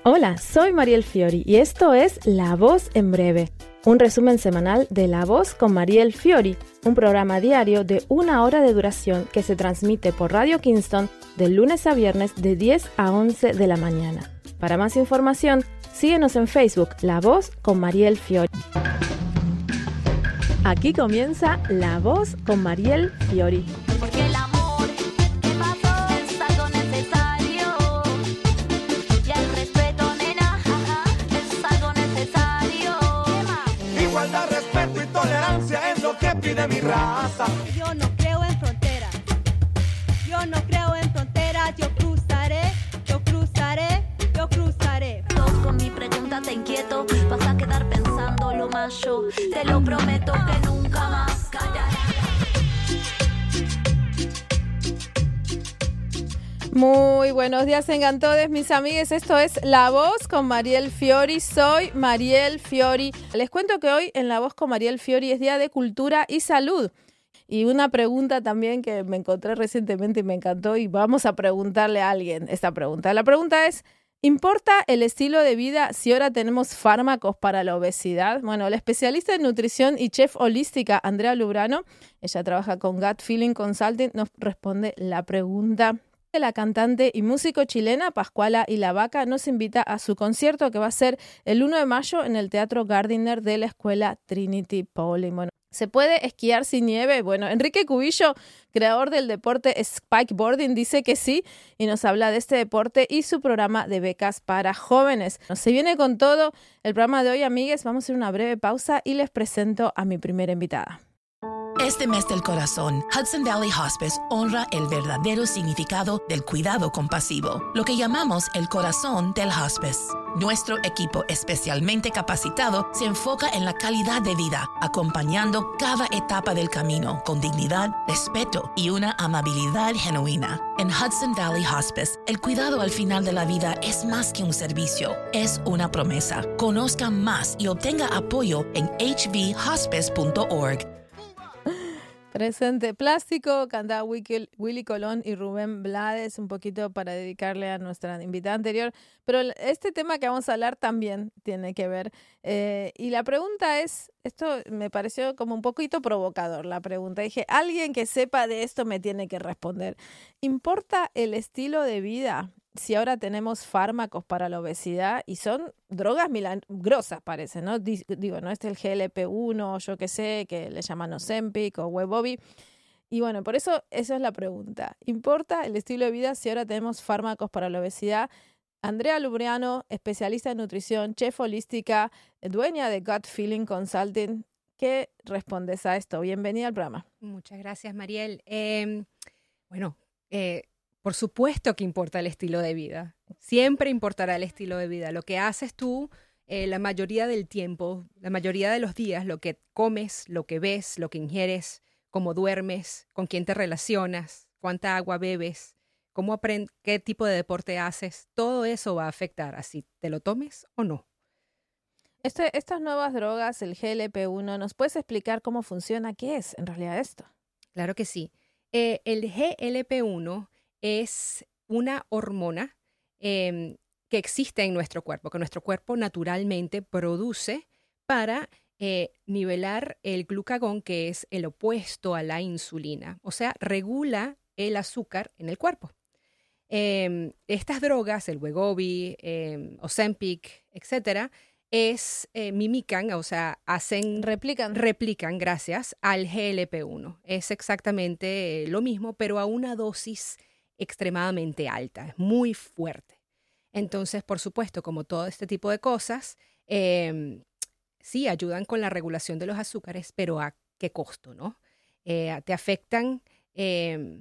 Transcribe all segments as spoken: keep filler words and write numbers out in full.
Hola, soy Mariel Fiori y esto es La Voz en Breve, un resumen semanal de La Voz con Mariel Fiori, un programa diario de una hora de duración que se transmite por Radio Kingston de lunes a viernes de diez a once de la mañana. Para más información, síguenos en Facebook, La Voz con Mariel Fiori. Aquí comienza La Voz con Mariel Fiori. Porque el amor que pasó es algo necesario. Y el respeto, nena, jaja, es algo necesario. Igualdad, respeto y tolerancia es lo que pide mi raza. Yo no creo en fronteras. Yo no creo en fronteras. Yo cruzaré, yo cruzaré, yo cruzaré. Yo con mi pregunta te inquieto. Vas a quedar pensando lo más yo. Te lo prometo que nunca más callaré. Muy buenos días, encantodes, mis amigues. Esto es La Voz con Mariel Fiori. Soy Mariel Fiori. Les cuento que hoy en La Voz con Mariel Fiori es Día de Cultura y Salud. Y una pregunta también que me encontré recientemente y me encantó, y vamos a preguntarle a alguien esta pregunta. La pregunta es: ¿importa el estilo de vida si ahora tenemos fármacos para la obesidad? Bueno, la especialista en nutrición y chef holística Andrea Lubrano, ella trabaja con Gut Feeling Consulting, nos responde la pregunta. La cantante y músico chilena Pascuala y la Vaca nos invita a su concierto que va a ser el uno de mayo en el Teatro Gardiner de la Escuela Trinity Pauling. Bueno, ¿se puede esquiar sin nieve? Bueno, Enrique Cubillo, creador del deporte Spikeboarding, dice que sí y nos habla de este deporte y su programa de becas para jóvenes. Se viene con todo el programa de hoy, amigues. Vamos a hacer una breve pausa y les presento a mi primera invitada. Este mes del corazón, Hudson Valley Hospice honra el verdadero significado del cuidado compasivo, lo que llamamos el corazón del hospice. Nuestro equipo especialmente capacitado se enfoca en la calidad de vida, acompañando cada etapa del camino con dignidad, respeto y una amabilidad genuina. En Hudson Valley Hospice, el cuidado al final de la vida es más que un servicio, es una promesa. Conozca más y obtenga apoyo en h v hospice punto org. Presente Plástico, canta Willy Colón y Rubén Blades, un poquito para dedicarle a nuestra invitada anterior. Pero este tema que vamos a hablar también tiene que ver. Eh, y la pregunta es, esto me pareció como un poquito provocador la pregunta. Dije, alguien que sepa de esto me tiene que responder. ¿Importa el estilo de vida si ahora tenemos fármacos para la obesidad y son drogas milagrosas, parece, ¿no? Digo, no es el G L P uno, yo qué sé, que le llaman Ozempic o Wegovy. Y bueno, por eso esa es la pregunta. ¿Importa el estilo de vida si ahora tenemos fármacos para la obesidad? Andrea Lubrano, especialista en nutrición, chef holística, dueña de Gut Feeling Consulting. ¿Qué respondes a esto? Bienvenida al programa. Muchas gracias, Mariel. Eh, bueno, eh, Por supuesto que importa el estilo de vida. Siempre importará el estilo de vida. Lo que haces tú, eh, la mayoría del tiempo, la mayoría de los días, lo que comes, lo que ves, lo que ingieres, cómo duermes, con quién te relacionas, cuánta agua bebes, cómo aprendes, qué tipo de deporte haces, todo eso va a afectar a si te lo tomes o no. Este, estas nuevas drogas, el G L P uno, ¿nos puedes explicar cómo funciona? ¿Qué es en realidad esto? Claro que sí. Eh, el G L P uno es una hormona eh, que existe en nuestro cuerpo, que nuestro cuerpo naturalmente produce para eh, nivelar el glucagón, que es el opuesto a la insulina. O sea, regula el azúcar en el cuerpo. Eh, estas drogas, el Wegovy, eh, Ozempic, etcétera, es, eh, mimican, o sea, hacen... Replican. Replican, gracias, al G L P uno. Es exactamente lo mismo, pero a una dosis extremadamente alta, es muy fuerte. Entonces, por supuesto, como todo este tipo de cosas, eh, sí ayudan con la regulación de los azúcares, pero ¿a qué costo, no? Eh, te afectan eh,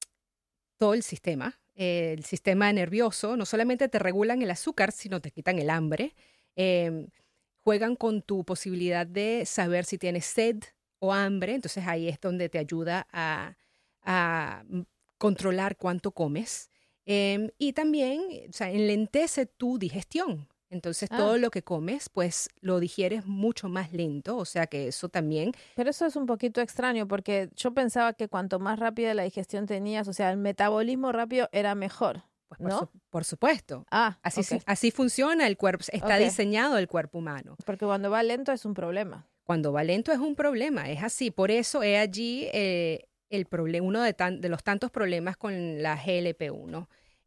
todo el sistema, eh, el sistema nervioso. No solamente te regulan el azúcar, sino te quitan el hambre. Eh, juegan con tu posibilidad de saber si tienes sed o hambre. Entonces, ahí es donde te ayuda a... a controlar cuánto comes eh, y también, o sea, enlentece tu digestión. Entonces, ah. todo lo que comes, pues, lo digieres mucho más lento, o sea que eso también... Pero eso es un poquito extraño, porque yo pensaba que cuanto más rápida la digestión tenías, o sea, el metabolismo rápido era mejor. Pues por, ¿no? su- por supuesto. Ah, Así, ok. se- así funciona el cuerpo, está Ok. diseñado el cuerpo humano. Porque cuando va lento es un problema. Cuando va lento es un problema, es así. Por eso es allí eh, el problema, uno de, tan- de los tantos problemas con la G L P uno,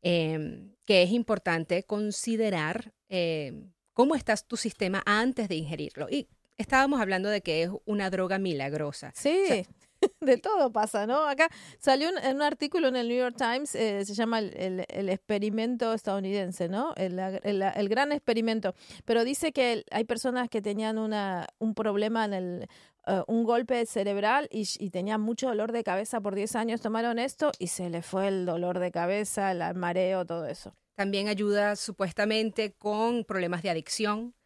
eh, que es importante considerar eh, cómo está tu sistema antes de ingerirlo. Y estábamos hablando de que es una droga milagrosa. Sí, O sea, de todo pasa, ¿no? Acá salió un, un artículo en el New York Times, eh, se llama el, el- el experimento estadounidense, ¿no? El, el- el gran experimento. Pero dice que el- hay personas que tenían una, un problema en el, eh, un golpe cerebral y, y tenían mucho dolor de cabeza por diez años, tomaron esto y se les fue el dolor de cabeza, el mareo, todo eso. También ayuda supuestamente con problemas de adicción,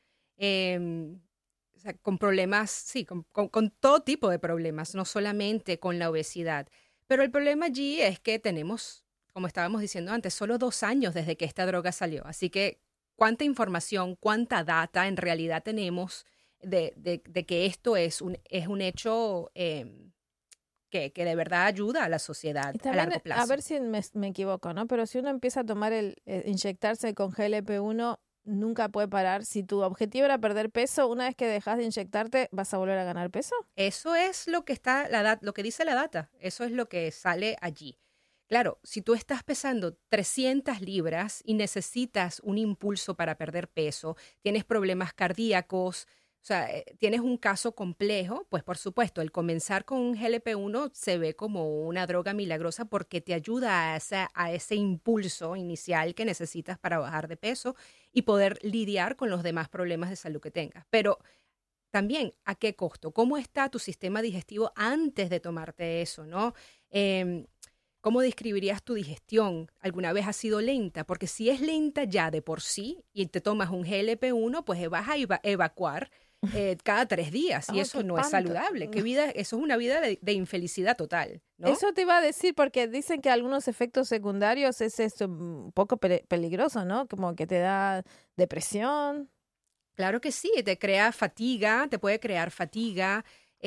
eh, o sea, con problemas, sí, con, con- con todo tipo de problemas, no solamente con la obesidad. Pero el problema allí es que tenemos, como estábamos diciendo antes, solo dos años desde que esta droga salió. Así que, ¿cuánta información, cuánta data en realidad tenemos de, de- de que esto es un, es un hecho eh, que, que de verdad ayuda a la sociedad Y a también, largo plazo? a ver si me, me equivoco, ¿no? Pero si uno empieza a tomar el, eh, inyectarse con G L P uno, nunca puede parar. Si tu objetivo era perder peso, una vez que dejas de inyectarte, ¿vas a volver a ganar peso? Eso es lo que está la dat- lo que dice la data. Eso es lo que sale allí. Claro, si tú estás pesando trescientas libras y necesitas un impulso para perder peso, tienes problemas cardíacos, o sea, eh, tienes un caso complejo, pues por supuesto, el comenzar con un G L P uno se ve como una droga milagrosa porque te ayuda a, esa- a ese impulso inicial que necesitas para bajar de peso y poder lidiar con los demás problemas de salud que tengas. Pero también, ¿a qué costo? ¿Cómo está tu sistema digestivo antes de tomarte eso, no? Em, ¿Cómo describirías tu digestión? ¿Alguna vez ha sido lenta? Porque si es lenta ya de por sí y te tomas un G L P uno, pues vas a eva- evacuar eh, cada tres días y Ay, eso qué no es espanto. saludable. ¿Qué vida? Eso es una vida de, de infelicidad total, ¿no? Eso te iba a decir porque dicen que algunos efectos secundarios es esto un poco pe- peligroso, ¿no? Como que te da depresión. Claro que sí, te crea fatiga, te puede crear fatiga,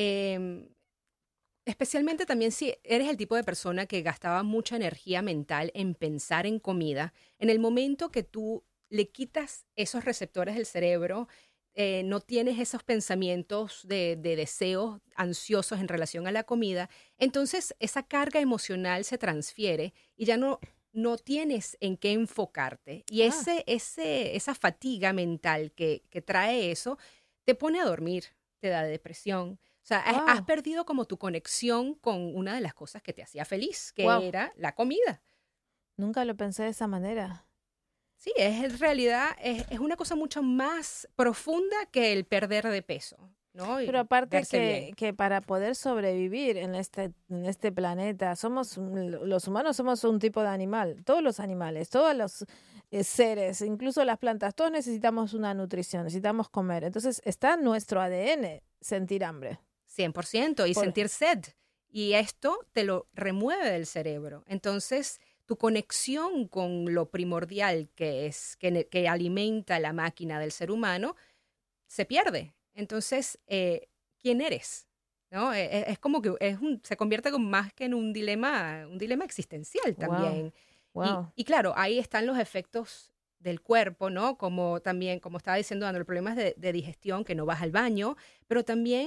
em, especialmente también si eres el tipo de persona que gastaba mucha energía mental en pensar en comida. En el momento que tú le quitas esos receptores del cerebro, eh, no tienes esos pensamientos de, de deseos ansiosos en relación a la comida, entonces esa carga emocional se transfiere y ya no, no tienes en qué enfocarte. Y Ah. ese, ese, esa fatiga mental que, que trae eso te pone a dormir, te da depresión. O sea, has- Wow. has perdido como tu conexión con una de las cosas que te hacía feliz, que Wow. era la comida. Nunca lo pensé de esa manera. Sí, es en realidad, es, es una cosa mucho más profunda que el perder de peso, ¿no? Y Pero aparte verse que, bien. que para poder sobrevivir en este, en este planeta, somos un- los humanos somos un tipo de animal, todos los animales, todos los eh, seres, incluso las plantas, todos necesitamos una nutrición, necesitamos comer. Entonces está en nuestro A D N sentir hambre. cien por ciento y Por- sentir sed. Y esto te lo remueve del cerebro. Entonces, tu conexión con lo primordial que es, que, ne- que alimenta la máquina del ser humano, se pierde. Entonces, eh, ¿quién eres? ¿No? Eh, eh, Es, como que es un- se convierte como más que en un dilema, un dilema existencial Wow. también. Y- Wow. Y, claro, ahí están los efectos del cuerpo, ¿no? Como también, como estaba diciendo, Andrew, problemas de, de digestión, que no vas al baño, pero también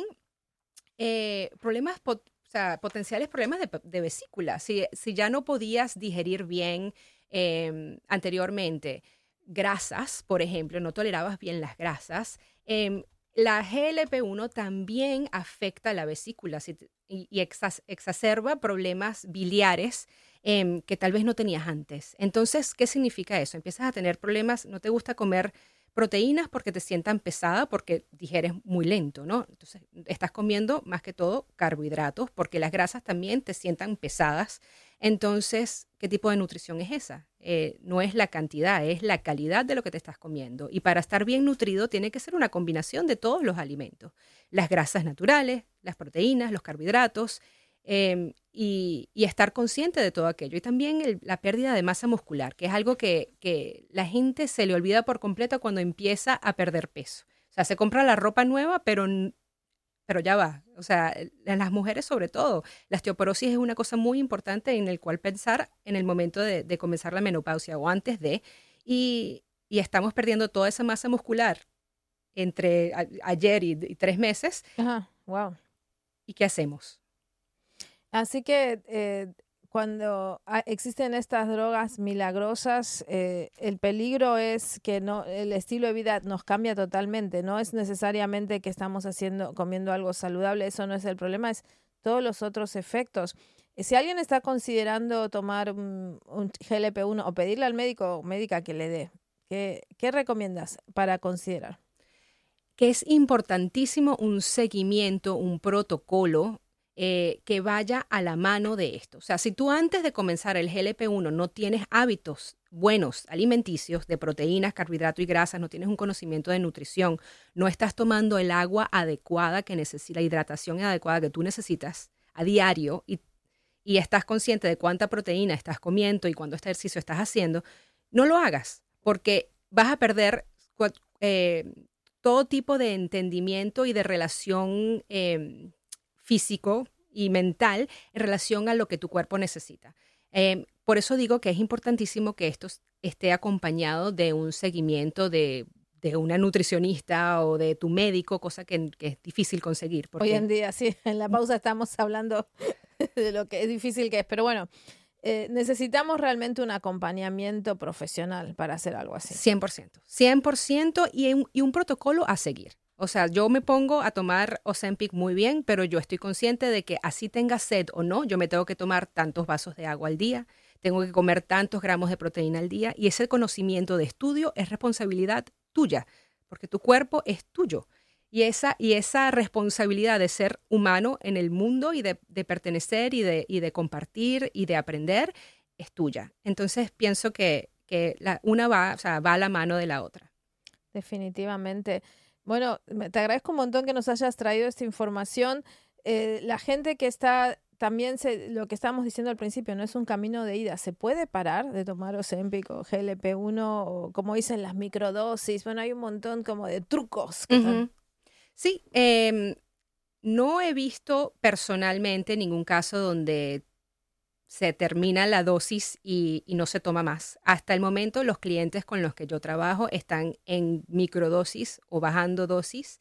eh, problemas, pot- o sea, potenciales problemas de, de vesícula. Si, si ya no podías digerir bien eh, anteriormente grasas, por ejemplo, no tolerabas bien las grasas, em, la G L P uno también afecta la vesícula si te- y, y exas- exacerba problemas biliares em, que tal vez no tenías antes. Entonces, ¿qué significa eso? Empiezas a tener problemas, no te gusta comer proteínas porque te sientan pesada, porque digieres muy lento, ¿no? Entonces, estás comiendo más que todo carbohidratos, porque las grasas también te sientan pesadas. Entonces, ¿qué tipo de nutrición es esa? Eh, no es la cantidad, es la calidad de lo que te estás comiendo. Y para estar bien nutrido tiene que ser una combinación de todos los alimentos. Las grasas naturales, las proteínas, los carbohidratos, eh, y, y estar consciente de todo aquello. Y también el- la pérdida de masa muscular, que es algo que, que la gente se le olvida por completo cuando empieza a perder peso. O sea, se compra la ropa nueva, pero n- pero ya va. O sea, en las mujeres sobre todo, la osteoporosis es una cosa muy importante en el cual pensar en el momento de, de comenzar la menopausia o antes de, y, y estamos perdiendo toda esa masa muscular entre a, ayer y, y tres meses. Ajá, wow. ¿Y qué hacemos? Así que eh, cuando ha- existen estas drogas milagrosas, eh, el peligro es que no, el estilo de vida nos cambia totalmente. No es necesariamente que estamos haciendo, comiendo algo saludable, eso no es el problema, es todos los otros efectos. Eh, Si alguien está considerando tomar un, un G L P uno o pedirle al médico o médica que le dé, ¿qué, qué recomiendas para considerar? Que es importantísimo un seguimiento, un protocolo eh, que vaya a la mano de esto. O sea, si tú antes de comenzar el G L P uno no tienes hábitos buenos alimenticios de proteínas, carbohidratos y grasas, no tienes un conocimiento de nutrición, no estás tomando el agua adecuada que necesita, la hidratación adecuada que tú necesitas a diario y, y estás consciente de cuánta proteína estás comiendo y cuánto ejercicio estás haciendo, no lo hagas porque vas a perder cua- eh, todo tipo de entendimiento y de relación eh, físico y mental en relación a lo que tu cuerpo necesita. Eh, por eso digo que es importantísimo que esto esté acompañado de un seguimiento de, de una nutricionista o de tu médico, cosa que, que es difícil conseguir. Hoy Porque en día, sí, en la pausa estamos hablando de lo que es difícil que es, pero bueno, eh, necesitamos realmente un acompañamiento profesional para hacer algo así. cien por ciento, cien por ciento y un, y un protocolo a seguir. O sea, yo me pongo a tomar Ozempic muy bien, pero yo estoy consciente de que así tenga sed o no, yo me tengo que tomar tantos vasos de agua al día, tengo que comer tantos gramos de proteína al día y ese conocimiento de estudio es responsabilidad tuya, porque tu cuerpo es tuyo. Y esa, y esa responsabilidad de ser humano en el mundo y de, de pertenecer y de, y de compartir y de aprender es tuya. Entonces pienso que, que la, una va, o sea, va a la mano de la otra. Definitivamente. Bueno, me- te agradezco un montón que nos hayas traído esta información. Eh, la gente que está, también se, lo que estábamos diciendo al principio, no es un camino de ida. ¿Se puede parar de tomar Ozempic o G L P uno o como dicen las microdosis? Bueno, hay un montón como de trucos que están- Ujú. Sí, em, no he visto personalmente ningún caso donde se termina la dosis y, y no se toma más. Hasta el momento, los clientes con los que yo trabajo están en microdosis o bajando dosis,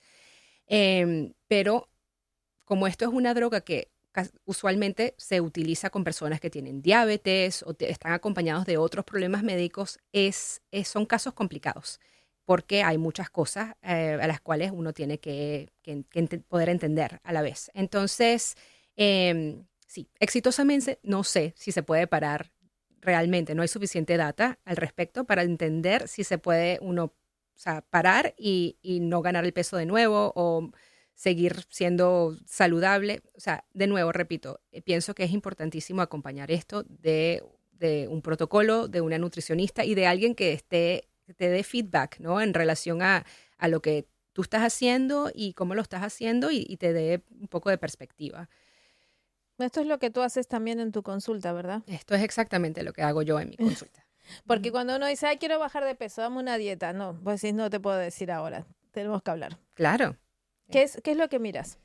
em, pero como esto es una droga que cas- usualmente se utiliza con personas que tienen diabetes o te- están acompañados de otros problemas médicos, es, es- son casos complicados porque hay muchas cosas eh, a las cuales uno tiene que, que- que ente- poder entender a la vez. Entonces, em, sí, exitosamente no sé si se puede parar realmente, no hay suficiente data al respecto para entender si se puede uno, o sea, parar y, y no ganar el peso de nuevo o seguir siendo saludable. O sea, de nuevo, repito, eh, pienso que es importantísimo acompañar esto de, de un protocolo, de una nutricionista y de alguien que esté, que te dé feedback, ¿no? En relación a, a lo que tú estás haciendo y cómo lo estás haciendo y, y te dé un poco de perspectiva. Esto es lo que tú haces también en tu consulta, ¿verdad? Esto es exactamente lo que hago yo en mi consulta. Porque cuando uno dice, ay, quiero bajar de peso, dame una dieta. No, pues sí, no te puedo decir ahora. Tenemos que hablar. Claro. ¿Qué es, qué es lo que miras?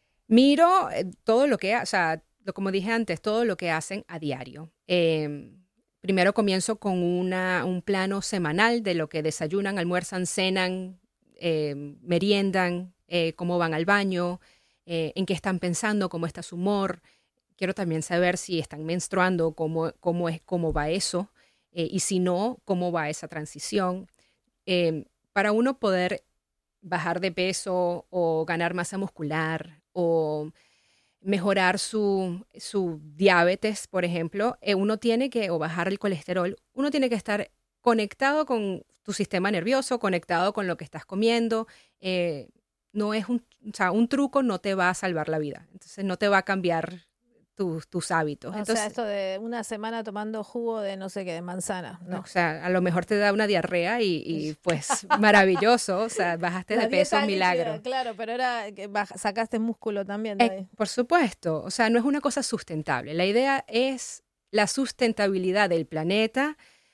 Miro eh, todo lo que, o sea, lo, como dije antes, todo lo que hacen a diario. Eh, primero comienzo con una, un plano semanal de lo que desayunan, almuerzan, cenan, eh, meriendan, eh, cómo van al baño, eh, en qué están pensando, cómo está su humor. Quiero también saber si están menstruando, cómo, cómo, es, cómo va eso, eh, y si no, cómo va esa transición. Eh, para uno poder bajar de peso o ganar masa muscular o mejorar su, su diabetes, por ejemplo, eh, uno tiene que, o bajar el colesterol, uno tiene que estar conectado con tu sistema nervioso, conectado con lo que estás comiendo. Eh, no es un, o sea, un truco no te va a salvar la vida, entonces no te va a cambiar tus, tus hábitos. O Entonces, sea, esto de una semana tomando jugo de no sé qué, de manzana. No. o sea, a lo mejor te da una diarrea y, y, pues maravilloso, o sea, bajaste La de peso, dieta un líquida, milagro. Claro, pero era que baja- sacaste músculo también de Eh, ahí. por supuesto, o sea, no es una cosa sustentable. La idea es la sustentabilidad del planeta,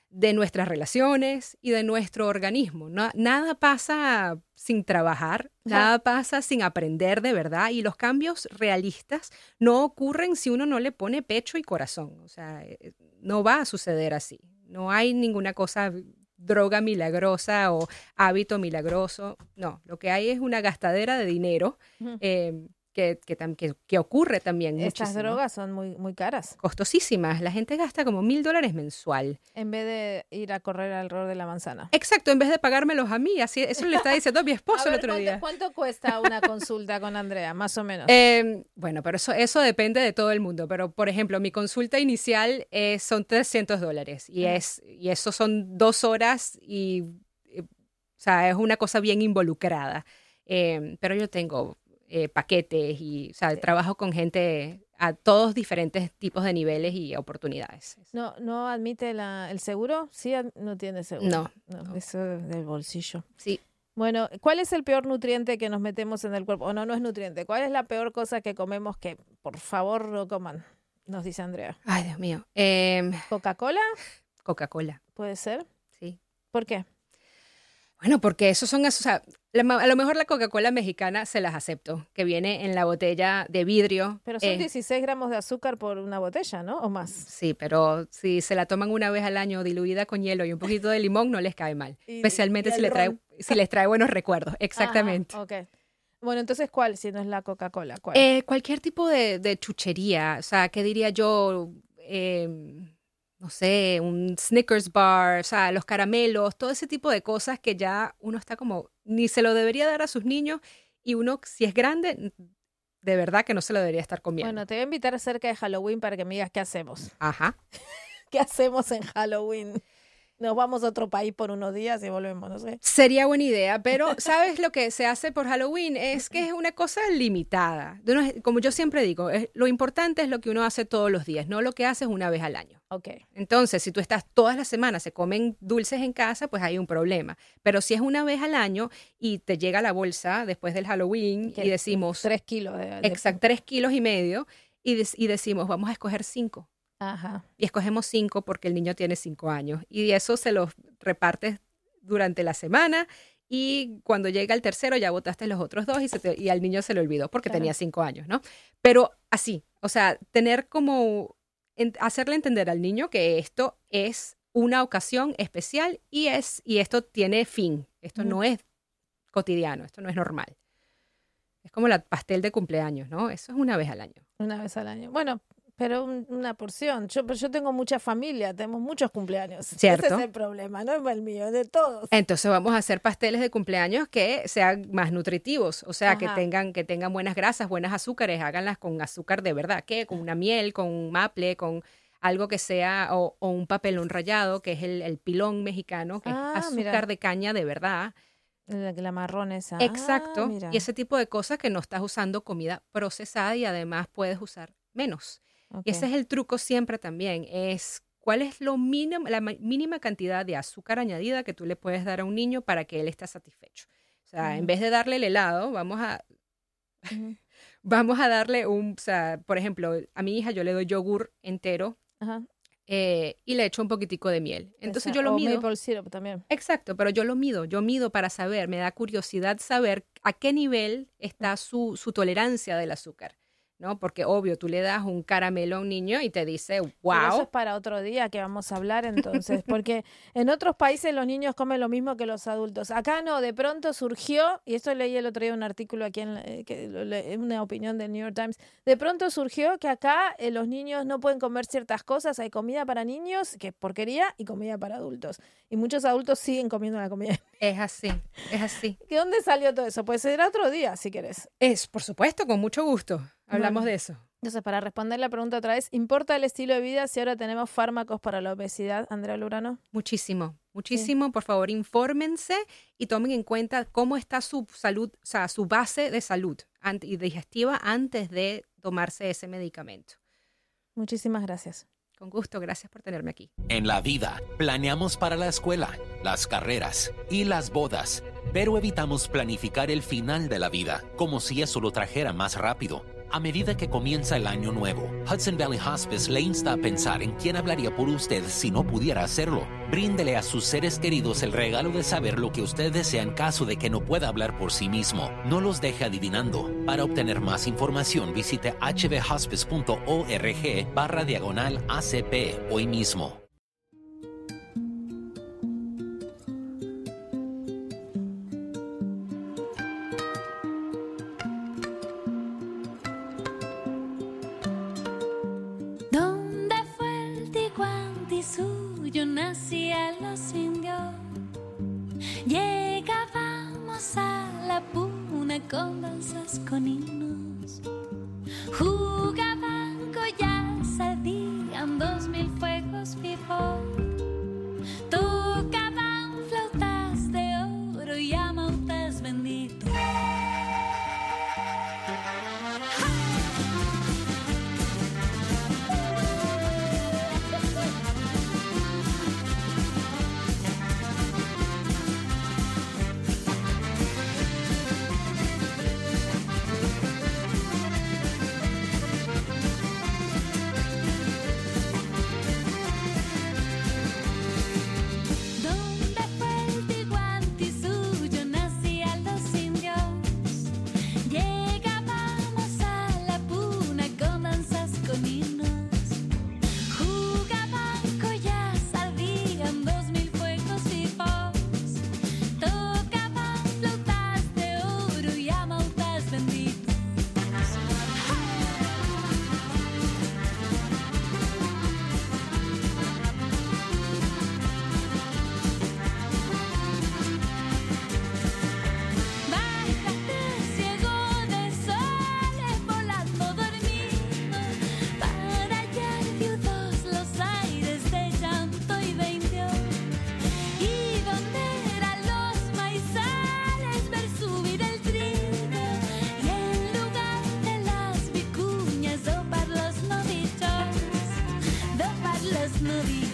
de nuestras relaciones y de nuestro organismo. No, nada pasa sin trabajar, nada pasa sin aprender de verdad, y los cambios realistas no ocurren si uno no le pone pecho y corazón. O sea, no va a suceder así. No hay ninguna cosa, droga milagrosa o hábito milagroso. No, lo que hay es una gastadera de dinero uh-huh. eh, Que, que, que, que ocurre también Estas muchísimo. drogas son muy, muy caras. Costosísimas. La gente gasta como mil dólares mensual. En vez de ir a correr alrededor de la manzana. Exacto, en vez de pagármelos a mí. Así, eso le estaba diciendo a mi esposo a ver, el otro ¿cuánto, día. ¿Cuánto cuesta una consulta con Andrea, más o menos? Eh, bueno, pero eso, eso depende de todo el mundo. Pero, por ejemplo, mi consulta inicial eh, son trescientos dólares. Y, uh-huh. es, y eso son dos horas y, y, o sea, es una cosa bien involucrada. Eh, pero yo tengo... Eh, paquetes y, o sea, sí. trabajo con gente a todos diferentes tipos de niveles y oportunidades. ¿No, no admite la, el seguro? Sí, no tiene seguro. No, no, no. Eso del bolsillo. Sí. Bueno, ¿cuál es el peor nutriente que nos metemos en el cuerpo? O no, no es nutriente. ¿Cuál es la peor cosa que comemos que, por favor, no coman? Nos dice Andrea. Ay, Dios mío. Eh, ¿Coca-Cola? Coca-Cola. ¿Puede ser? Sí. ¿Por qué? Bueno, porque esos son, o sea, la, a lo mejor la Coca-Cola mexicana se las acepto, que viene en la botella de vidrio. Pero son eh, dieciséis gramos de azúcar por una botella, ¿no? ¿O más? Sí, pero si se la toman una vez al año diluida con hielo y un poquito de limón, no les cae mal. Y, Especialmente y si, le trae, si les trae buenos recuerdos. Exactamente. Ajá, okay. Bueno, entonces, ¿cuál? Si no es la Coca-Cola, ¿cuál? Eh, cualquier tipo de, de chuchería. O sea, ¿qué diría yo? Eh, no sé, un Snickers bar, o sea, los caramelos, todo ese tipo de cosas que ya uno está como, ni se lo debería dar a sus niños, y uno, si es grande, de verdad que no se lo debería estar comiendo. Bueno, te voy a invitar cerca de Halloween para que me digas qué hacemos. Ajá. ¿Qué hacemos en Halloween? Nos vamos a otro país por unos días y volvemos, no sé. Sería buena idea, pero ¿sabes lo que se hace por Halloween? Es que es una cosa limitada. Como yo siempre digo, es, lo importante es lo que uno hace todos los días, no lo que haces una vez al año. Okay. Entonces, si tú estás todas las semanas, se comen dulces en casa, pues hay un problema. Pero si es una vez al año y te llega la bolsa después del Halloween y decimos... Tres kilos. De, de... Exacto, tres kilos y medio y, de, y decimos, vamos a escoger cinco. Ajá. Y escogemos cinco porque el niño tiene cinco años. Y eso se los repartes durante la semana y cuando llega el tercero ya botaste los otros dos y, se te, y al niño se le olvidó porque claro. tenía cinco años, ¿no? Pero así, o sea, tener como, en, hacerle entender al niño que esto es una ocasión especial y, es, y esto tiene fin. Esto mm. no es cotidiano, esto no es normal. Es como la pastel de cumpleaños, ¿no? Eso es una vez al año. Una vez al año. Bueno, pero un, una porción. Yo, pero yo tengo mucha familia, tenemos muchos cumpleaños. ¿Cierto? Ese es el problema, no es el mío, es de todos. Entonces vamos a hacer pasteles de cumpleaños que sean más nutritivos, o sea, que tengan, que tengan buenas grasas, buenas azúcares, háganlas con azúcar de verdad, ¿qué? Con una miel, con un maple, con algo que sea, o, o un papelón rallado, que es el, el pilón mexicano, que ah, es azúcar mira. de caña de verdad. La, la marrón esa. Exacto, ah, y ese tipo de cosas que no estás usando comida procesada y además puedes usar menos. Okay. Y ese es el truco siempre también, es cuál es lo mínimo, la mínima cantidad de azúcar añadida que tú le puedes dar a un niño para que él esté satisfecho. O sea, uh-huh. en vez de darle el helado, vamos a, uh-huh. vamos a darle un, o sea, por ejemplo, a mi hija yo le doy yogur entero uh-huh. eh, y le echo un poquitico de miel. Entonces Esa, yo lo o mido. maple syrup también. Exacto, pero yo lo mido, yo mido para saber, me da curiosidad saber a qué nivel está su, su tolerancia del azúcar. ¿No? Porque obvio, tú le das un caramelo a un niño y te dice, wow. Pero eso es para otro día que vamos a hablar entonces, porque en otros países los niños comen lo mismo que los adultos. Acá no, de pronto surgió, y esto leí el otro día un artículo aquí, en que, una opinión del New York Times, de pronto surgió que acá eh, los niños no pueden comer ciertas cosas, hay comida para niños, que es porquería, y comida para adultos. Y muchos adultos siguen comiendo la comida. Es así, es así. ¿De dónde salió todo eso? Pues será otro día, si querés. Es, por supuesto, con mucho gusto. Hablamos bueno, de eso. Entonces, para responder la pregunta otra vez, ¿importa el estilo de vida si ahora tenemos fármacos para la obesidad, Andrea Lurano? Muchísimo, muchísimo. Sí. Por favor, infórmense y tomen en cuenta cómo está su salud, o sea, su base de salud y digestiva antes de tomarse ese medicamento. Muchísimas gracias. Con gusto, gracias por tenerme aquí. En la vida, planeamos para la escuela, las carreras y las bodas, pero evitamos planificar el final de la vida, como si eso lo trajera más rápido. A medida que comienza el año nuevo, Hudson Valley Hospice le insta a pensar en quién hablaría por usted si no pudiera hacerlo. Bríndele a sus seres queridos el regalo de saber lo que usted desea en caso de que no pueda hablar por sí mismo. No los deje adivinando. Para obtener más información, visite hvhospice.org barra diagonal ACP hoy mismo. ¿Dónde fue el Ticuanti suyo? Nacía los indios. Llegábamos a la puna con danzas con himnos. Jugaban collas, ardían dos mil fuegos vivos. Tocaban flautas de oro y amautas benditos. ¿Dónde fue el Ticuanti suyo? Nacían los indios. Llegábamos a la puna con danzas con himnos. Jugaban collas, ardían dos mil fuegos vivos. Tocaban flautas de oro y amautas benditos. Bájate, ciego de soles, volando dormido, para hallar viudos los aires de llanto y de indio. Y donde eran los maizales, ver subir el trigo, y en lugar de las vicuñas, dopar los novillos, dopar los novillos.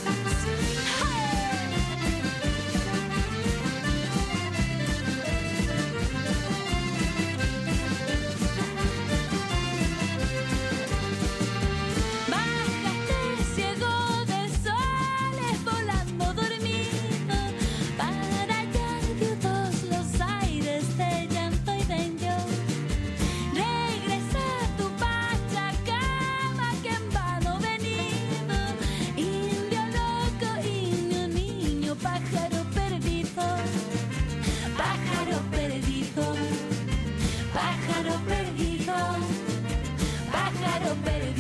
Bájate, ciego de soles, volando dormido, para hallar viudos los aires de llanto y de indio. Regresa a tu Pachacama, que en vano venido. Indio loco, indio niño, pájaro perdido, pájaro perdido, pájaro perdido, pájaro perdido.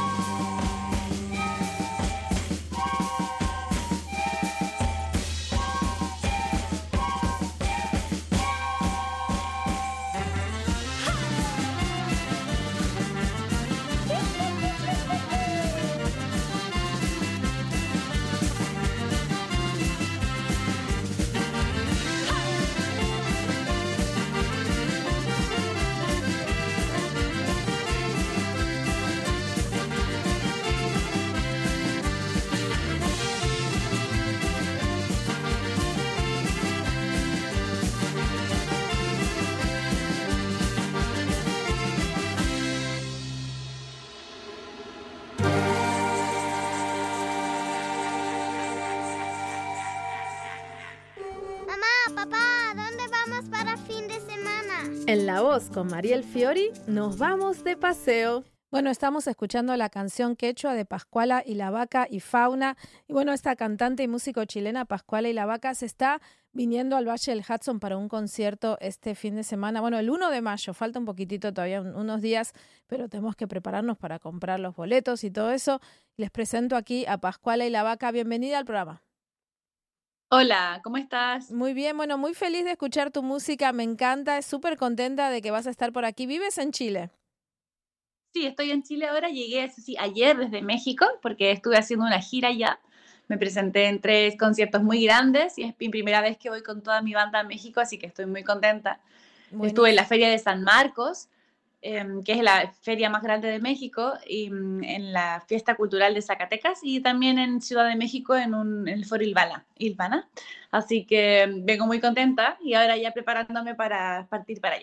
Mamá, papá, ¿dónde vamos para fin de semana? En La Voz con Mariel Fiori nos vamos de paseo. Bueno, estamos escuchando la canción quechua de Pascuala y la Vaca y Fauna. Y bueno, esta cantante y músico chilena Pascuala y la Vaca se está viniendo al Valle del Hudson para un concierto este fin de semana. Bueno, el uno de mayo, falta un poquitito todavía, un- unos días, pero tenemos que prepararnos para comprar los boletos y todo eso. Les presento aquí a Pascuala y la Vaca. Bienvenida al programa. Hola, ¿cómo estás? Muy bien, bueno, muy feliz de escuchar tu música, me encanta, súper contenta de que vas a estar por aquí. ¿Vives en Chile? Sí, estoy en Chile ahora, llegué eso sí, ayer desde México porque estuve haciendo una gira allá. Me presenté en tres conciertos muy grandes y es mi primera vez que voy con toda mi banda a México, así que estoy muy contenta. Estuve en la Feria de San Marcos, em, que es la feria más grande de México, y mm, en la Fiesta Cultural de Zacatecas y también en Ciudad de México en, un, en el Foro Ilvana, Ilvana. Así que mm, vengo muy contenta y ahora ya preparándome para partir para allá.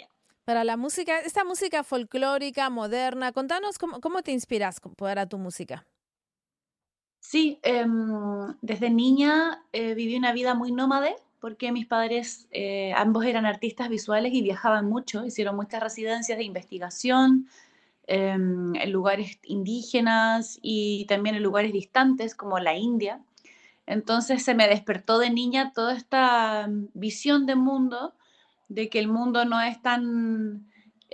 Para la música, esta música folclórica, moderna, contanos cómo, cómo te inspiras co- para tu música. Sí, em, desde niña eh, viví una vida muy nómade porque mis padres eh, ambos eran artistas visuales y viajaban mucho, hicieron muchas residencias de investigación em, en lugares indígenas y también en lugares distantes como la India. Entonces se me despertó de niña toda esta mm, visión de mundo, de que el mundo no es tan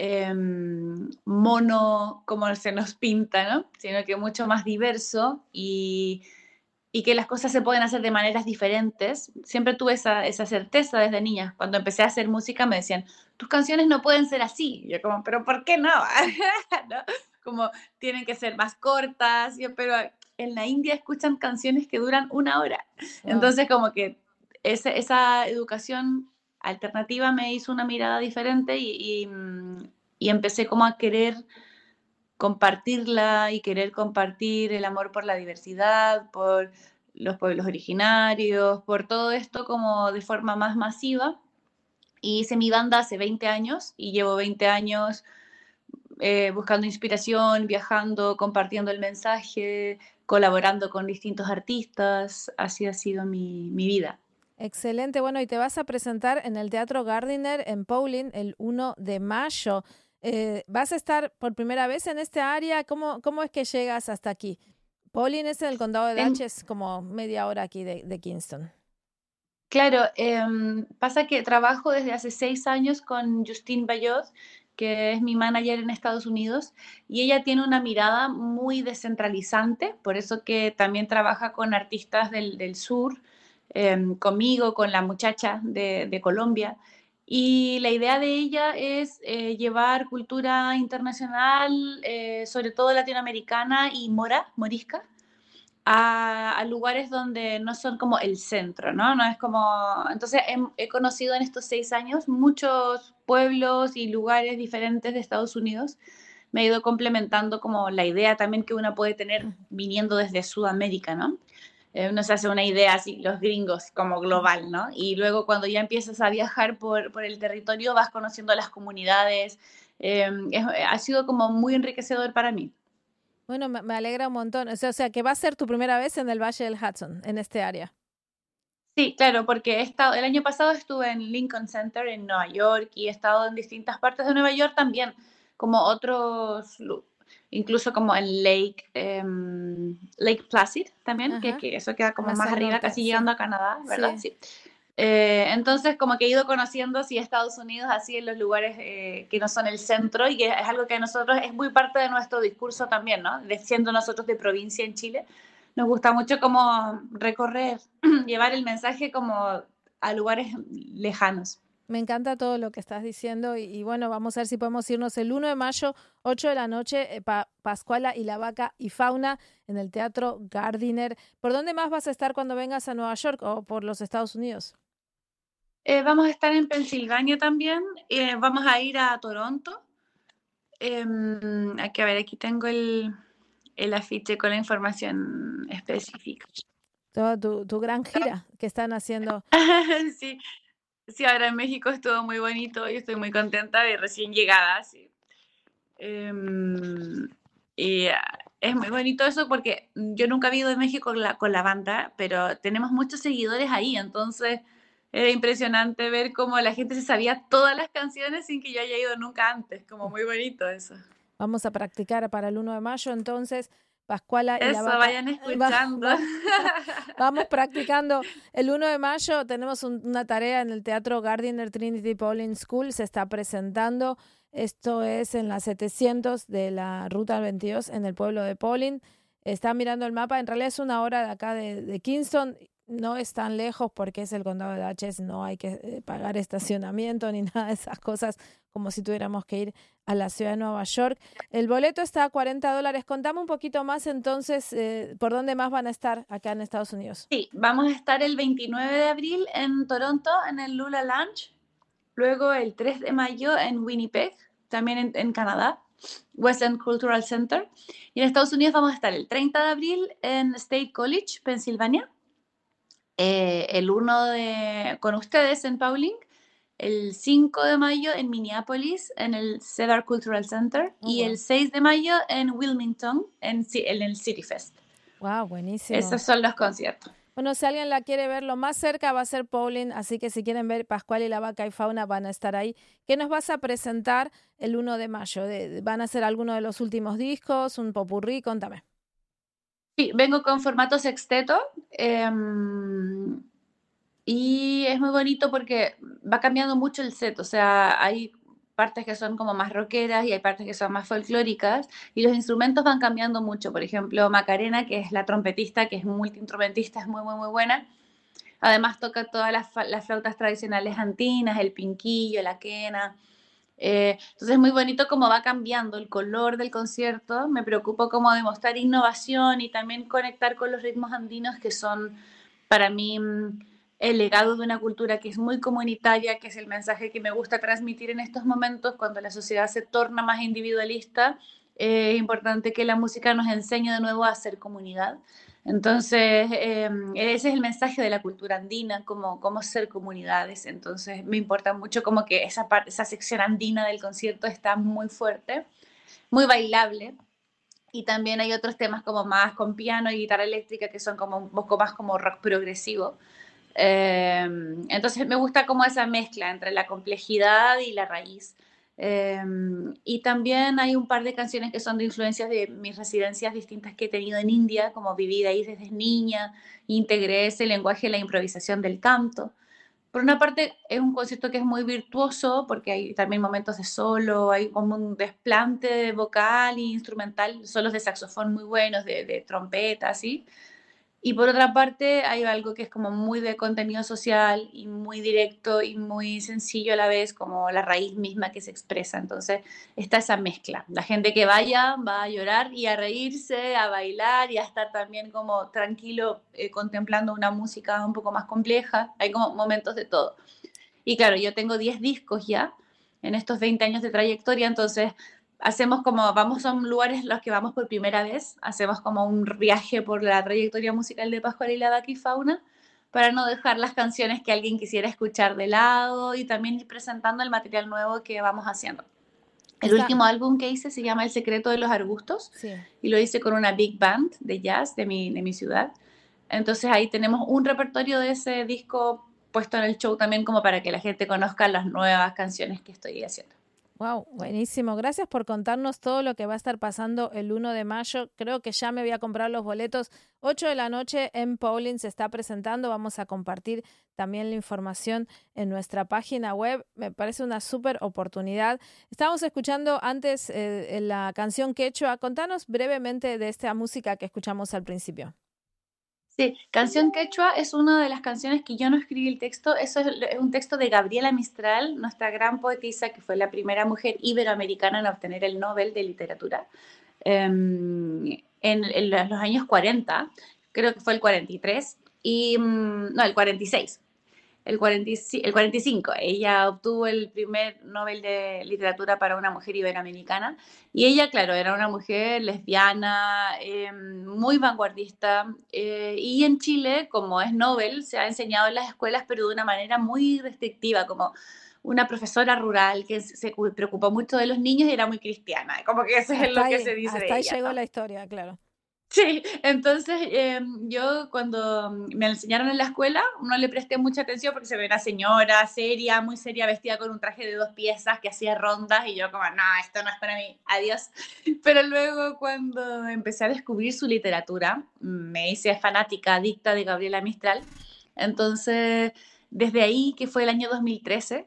em, mono como se nos pinta, ¿no? Sino que mucho más diverso y, y que las cosas se pueden hacer de maneras diferentes. Siempre tuve esa, esa certeza desde niña. Cuando empecé a hacer música me decían, tus canciones no pueden ser así. Y yo como, pero ¿por qué no? ¿No? Como tienen que ser más cortas. Yo, pero en la India escuchan canciones que duran una hora. Wow. Entonces como que ese- esa educación alternativa me hizo una mirada diferente y, y, mm, y empecé como a querer compartirla y querer compartir el amor por la diversidad, por los pueblos originarios, por todo esto como de forma más masiva. Y hice mi banda hace veinte años y llevo veinte años eh, buscando inspiración, viajando, compartiendo el mensaje, colaborando con distintos artistas. Así ha sido mi, mi vida. Excelente. Bueno, y te vas a presentar en el Teatro Gardiner en Paulding el uno de mayo. Eh, ¿vas a estar por primera vez en esta área? ¿Cómo, cómo es que llegas hasta aquí? Paulding es en el condado de Ten- Dutchess, como media hora aquí de, de Kingston. Claro, em, pasa que trabajo desde hace seis años con Justine Bayot, que es mi manager en Estados Unidos, y ella tiene una mirada muy descentralizante, por eso que también trabaja con artistas del, del sur, em, conmigo, con la muchacha de, de Colombia. Y la idea de ella es eh, llevar cultura internacional, eh, sobre todo latinoamericana y mora, morisca, a, a lugares donde no son como el centro, ¿no? No es como... Entonces he, he conocido en estos seis años muchos pueblos y lugares diferentes de Estados Unidos. Me ha ido complementando como la idea también que uno puede tener viniendo desde Sudamérica, ¿no? Eh, uno se hace una idea así, los gringos, como global, ¿no? Y luego cuando ya empiezas a viajar por, por el territorio vas conociendo las comunidades. Eh, es- ha sido como muy enriquecedor para mí. Bueno, me, me alegra un montón. O sea, o sea, que va a ser tu primera vez en el Valle del Hudson, en este área. Sí, claro, porque he estado, el año pasado estuve en Lincoln Center en Nueva York y he estado en distintas partes de Nueva York también, como otros, lu- incluso como en Lake, em, Lake Placid también, que, Ajá. que eso queda como Más más al arriba, norte, casi sí. llegando a Canadá, ¿verdad? Sí. Sí. Eh, entonces, como que he ido conociendo así Estados Unidos, así en los lugares eh, que no son el centro y que es algo que a nosotros es muy parte de nuestro discurso también, ¿no? De siendo nosotros de provincia en Chile, nos gusta mucho como recorrer, llevar el mensaje como a lugares lejanos. Me encanta todo lo que estás diciendo y, y bueno, vamos a ver si podemos irnos el uno de mayo, ocho de la noche, eh, pa- Pascuala y la Vaca y Fauna en el Teatro Gardiner. ¿Por dónde más vas a estar cuando vengas a Nueva York o por los Estados Unidos? Eh, vamos a estar en Pensilvania también, eh, vamos a ir a Toronto. Em, aquí, a ver, aquí tengo el, el afiche con la información específica. Toda tu, tu gran gira que están haciendo. Sí, sí, ahora en México estuvo muy bonito y estoy muy contenta de recién llegada, sí. Em, y ah, es muy bonito eso porque yo nunca he ido de México con la, con la banda, pero tenemos muchos seguidores ahí, entonces era impresionante ver cómo la gente se sabía todas las canciones sin que yo haya ido nunca antes, como muy bonito eso. Vamos a practicar para el uno de mayo, entonces, Pascuala y la Eso, Vaca. vayan eh, va- escuchando. va- vamos practicando. El uno de mayo tenemos un- una tarea en el Teatro Gardiner Trinity Paulding School. Se está presentando. Esto es en la setecientos de la Ruta veintidós en el pueblo de Paulding. Está mirando el mapa. En realidad es una hora de acá de, de Kingston. No es tan lejos porque es el condado de Dutchess. No hay que eh, pagar estacionamiento ni nada de esas cosas como si tuviéramos que ir a la ciudad de Nueva York. El boleto está a cuarenta dólares. Contame un poquito más entonces, eh, ¿por dónde más van a estar acá en Estados Unidos? Sí, vamos a estar el veintinueve de abril en Toronto, en el Lula Lounge. Luego el tres de mayo en Winnipeg, también en, en Canadá, Westland Cultural Center. Y en Estados Unidos vamos a estar el treinta de abril en State College, Pensilvania. Eh, el uno de, con ustedes en Paulding, el cinco de mayo en Minneapolis, en el Cedar Cultural Center, Oh, y wow. el seis de mayo en Wilmington, en, Ci- en el City Fest. Wow, buenísimo. Esos son los conciertos. Bueno, si alguien la quiere ver, lo más cerca va a ser Pauline, así que si quieren ver Pascual y la Vaca y Fauna van a estar ahí. ¿Qué nos vas a presentar el uno de mayo? De- de- ¿Van a ser alguno de los últimos discos, un popurrí? Contame. Sí, vengo con formato sexteto, em, y es muy bonito porque va cambiando mucho el set, o sea, hay partes que son como más rockeras y hay partes que son más folclóricas y los instrumentos van cambiando mucho. Por ejemplo, Macarena, que es la trompetista, que es multiinstrumentista, es muy, muy, muy buena. Además toca todas las, fa- las flautas tradicionales andinas, el pinquillo, la quena. Eh, entonces es muy bonito cómo va cambiando el color del concierto. Me preocupo como de mostrar innovación y también conectar con los ritmos andinos que son para mí mm, el legado de una cultura que es muy comunitaria, que es el mensaje que me gusta transmitir en estos momentos cuando la sociedad se torna más individualista. Eh, es importante que la música nos enseñe de nuevo a ser comunidad. Entonces, eh, ese es el mensaje de la cultura andina, como, como ser comunidades. Entonces, me importa mucho como que esa, parte, esa sección andina del concierto está muy fuerte, muy bailable. Y también hay otros temas como más con piano y guitarra eléctrica que son como un poco más como rock progresivo. Eh, entonces me gusta como esa mezcla entre la complejidad y la raíz. Eh, y también hay un par de canciones que son de influencias de mis residencias distintas que he tenido en India, como viví ahí desde niña, integré ese lenguaje, la improvisación del canto. Por una parte es un concierto que es muy virtuoso porque hay también momentos de solo, hay como un desplante vocal e instrumental, solos de saxofón muy buenos, de, de trompeta, así. Y por otra parte, hay algo que es como muy de contenido social y muy directo y muy sencillo a la vez, como la raíz misma que se expresa. Entonces, está esa mezcla. La gente que vaya va a llorar y a reírse, a bailar y a estar también como tranquilo eh, contemplando una música un poco más compleja. Hay como momentos de todo. Y claro, yo tengo diez discos ya en estos veinte años de trayectoria, entonces hacemos como, vamos a lugares los que vamos por primera vez, hacemos como un viaje por la trayectoria musical de Pascual y la Vaca y Fauna, para no dejar las canciones que alguien quisiera escuchar de lado y también ir presentando el material nuevo que vamos haciendo. El Está, último álbum que hice se llama El secreto de los arbustos sí. y lo hice con una big band de jazz de mi, de mi ciudad. Entonces ahí tenemos un repertorio de ese disco puesto en el show también como para que la gente conozca las nuevas canciones que estoy haciendo. Wow, buenísimo. Gracias por contarnos todo lo que va a estar pasando el uno de mayo. Creo que ya me voy a comprar los boletos. ocho de la noche en Pauline se está presentando. Vamos a compartir también la información en nuestra página web. Me parece una súper oportunidad. Estábamos escuchando antes eh, la canción Quechua. Contanos brevemente de esta música que escuchamos al principio. Sí, Canción Quechua es una de las canciones que yo no escribí el texto. Eso es, es un texto de Gabriela Mistral, nuestra gran poetisa, que fue la primera mujer iberoamericana en obtener el Nobel de Literatura eh, en, en los años cuarenta, creo que fue el cuarenta y tres, y, no, el cuarenta y seis. El, cuarenta, el cuarenta y cinco, ella obtuvo el primer Nobel de Literatura para una mujer iberoamericana y ella, claro, era una mujer lesbiana, eh, muy vanguardista eh, y en Chile, como es Nobel, se ha enseñado en las escuelas pero de una manera muy restrictiva, como una profesora rural que se preocupó mucho de los niños y era muy cristiana, como que eso hasta es lo ahí, que se dice hasta de ahí ella, llegó ¿no? la historia, claro. Sí, entonces eh, yo cuando me enseñaron en la escuela no le presté mucha atención porque se ve una señora seria, muy seria, vestida con un traje de dos piezas que hacía rondas y yo como, no, esto no es para mí, adiós. Pero luego cuando empecé a descubrir su literatura, me hice fanática, adicta de Gabriela Mistral. Entonces, desde ahí, que fue el año dos mil trece,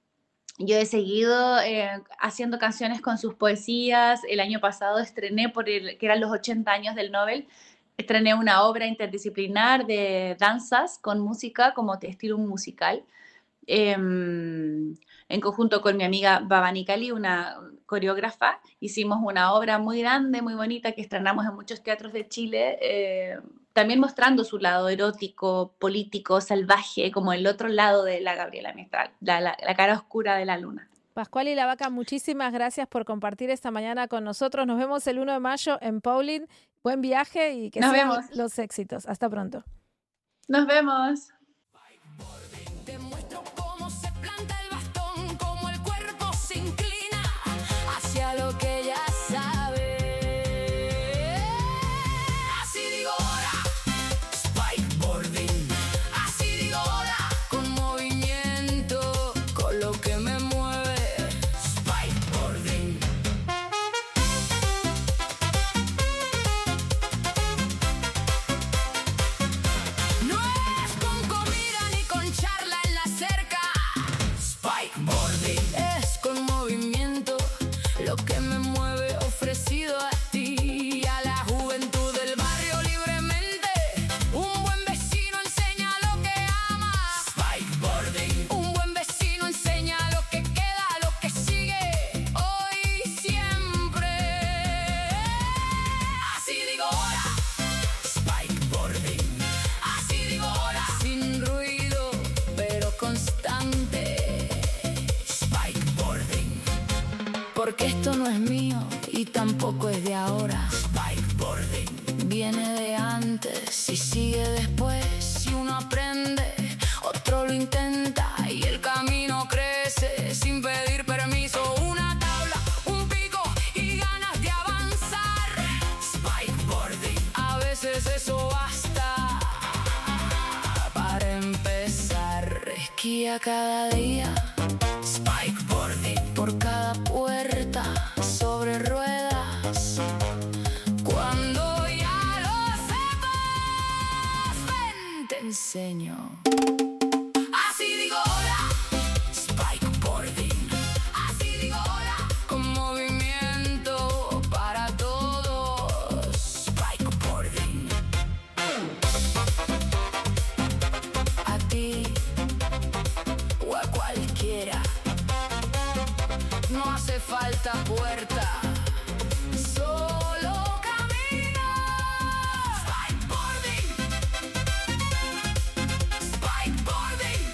yo he seguido eh, haciendo canciones con sus poesías. El año pasado estrené, por el, que eran los ochenta años del Nobel, estrené una obra interdisciplinar de danzas con música, como estilo musical, eh, en conjunto con mi amiga Babani Kali, una coreógrafa. Hicimos una obra muy grande, muy bonita, que estrenamos en muchos teatros de Chile, eh, también mostrando su lado erótico, político, salvaje, como el otro lado de la Gabriela Mistral, la, la, la cara oscura de la luna. Pascual y la Vaca, muchísimas gracias por compartir esta mañana con nosotros. Nos vemos el uno de mayo en Pauline. Buen viaje y que Nos sigan vemos. los éxitos. Hasta pronto. Nos vemos. Te muestro cómo se planta el bastón. Porque esto no es mío y tampoco es de ahora. Spikeboarding viene de antes y sigue después. Si uno aprende, otro lo intenta y el camino crece sin pedir permiso. Una tabla, un pico y ganas de avanzar. Spikeboarding, a veces eso basta para empezar. Esquía cada día. Spikeboarding por cada puerta sobre ruedas. Cuando ya lo sepas, ven, te enseño. Así digo hola, spikeboarding. Así digo hola, con movimiento para todos. Spikeboarding. A ti o a cualquiera. No hace falta puerta, solo camino. Spikeboarding. Spikeboarding.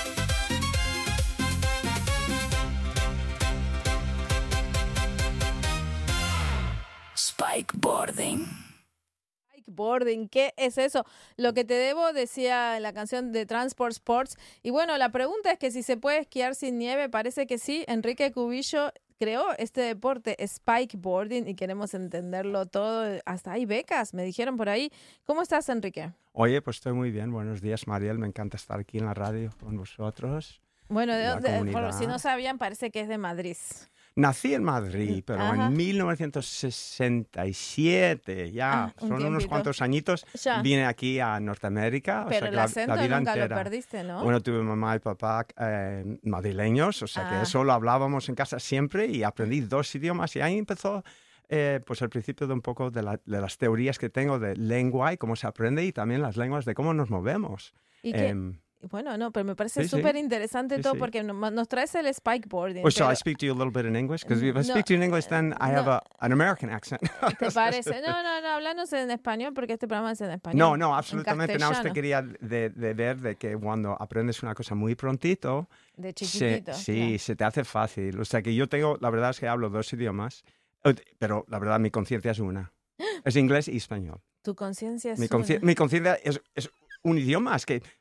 Spikeboarding. Spikeboarding, ¿qué es eso? Lo que te debo, decía en la canción de Transport Sports. Y bueno, la pregunta es que si se puede esquiar sin nieve, parece que sí. Enrique Cubillo creó este deporte spikeboarding y queremos entenderlo todo. Hasta hay becas, me dijeron por ahí. ¿Cómo estás, Enrique? Oye, pues estoy muy bien. Buenos días, Mariel. Me encanta estar aquí en la radio con vosotros. Bueno, de, La de, comunidad. por si no sabían, parece que es de Madrid. Nací en Madrid, pero Ajá. en mil novecientos sesenta y siete, ya, Ah, un son unos tiempito. cuantos añitos, Ya. vine aquí a Norteamérica. Pero o sea, el que la, acento la vida nunca entera. lo perdiste, ¿no? Bueno, tuve mamá y papá eh, madrileños, o sea Ah. que eso lo hablábamos en casa siempre y aprendí dos idiomas y ahí empezó eh, pues el principio de un poco de, la, de las teorías que tengo de lengua y cómo se aprende y también las lenguas de cómo nos movemos. ¿Y qué? Em, Bueno, no, pero me parece Sí, sí. súper interesante Sí, todo sí. porque no- nos traes el spikeboarding. Oh, shall pero- I speak to you a little bit in English? Because if I No, speak to you in English, then I have no. a, an American accent. ¿Te parece? No, no, no, háblanos en español porque este programa es en español. No, no, en absolutamente. Nada más te castellano, quería de, de ver de que cuando aprendes una cosa muy prontito, De se, chiquitito. sí, claro. se te hace fácil. O sea que yo tengo, la verdad es que hablo dos idiomas, eh, pero la verdad mi conciencia es una. Es inglés y español. Tu conciencia es Mi, una. consci- mi conciencia es, es un idioma, es que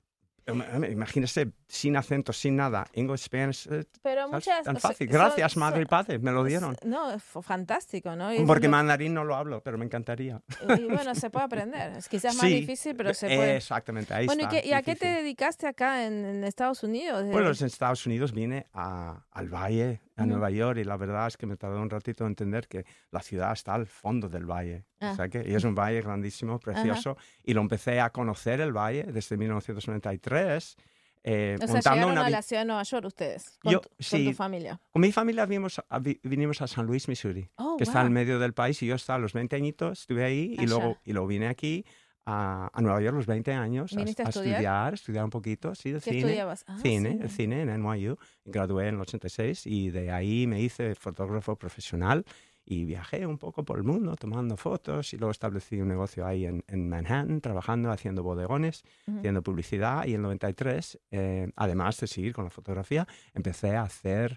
imagínese sin acento, sin nada, English, Spanish, eh, Pero ¿sabes? muchas... tan o sea, fácil. son- Gracias, son- madre y padre, me lo dieron. No, es fantástico, ¿no? Y Porque lo- mandarín no lo hablo, pero me encantaría. Y bueno, se puede aprender. Es quizás más Sí, difícil, pero se puede. Exactamente, ahí Bueno, ¿y, está. qué- y a qué te difícil. dedicaste acá en, en Estados Unidos? Bueno, en Estados Unidos vine a, al Valle, a Ujú. Nueva York, y la verdad es que me tardó un ratito en entender que la ciudad está al fondo del valle. Ah. O sea que, y es un valle grandísimo, precioso, y lo empecé a conocer el valle desde mil novecientos noventa y tres. Eh, O sea, montando llegaron una a vi- la ciudad de Nueva York ustedes, con, Yo- tu, con sí. tu familia. Con mi familia vinimos a, vi- vinimos a San Luis, Missouri, Oh, que está wow. en medio del país, y yo estaba a los veinte añitos, estuve ahí, y Allá. luego, y luego vine aquí a, a Nueva York a los veinte años a, ¿Viniste a a estudiar? estudiar, estudiar un poquito, sí, de ¿Qué cine. estudiabas? Ah, cine, cine. el cine en N Y U. Gradué en el ochenta y seis y de ahí me hice fotógrafo profesional y viajé un poco por el mundo tomando fotos y luego establecí un negocio ahí en, en Manhattan, trabajando, haciendo bodegones, Ujú. haciendo publicidad, y en el noventa y tres, eh, además de seguir con la fotografía, empecé a hacer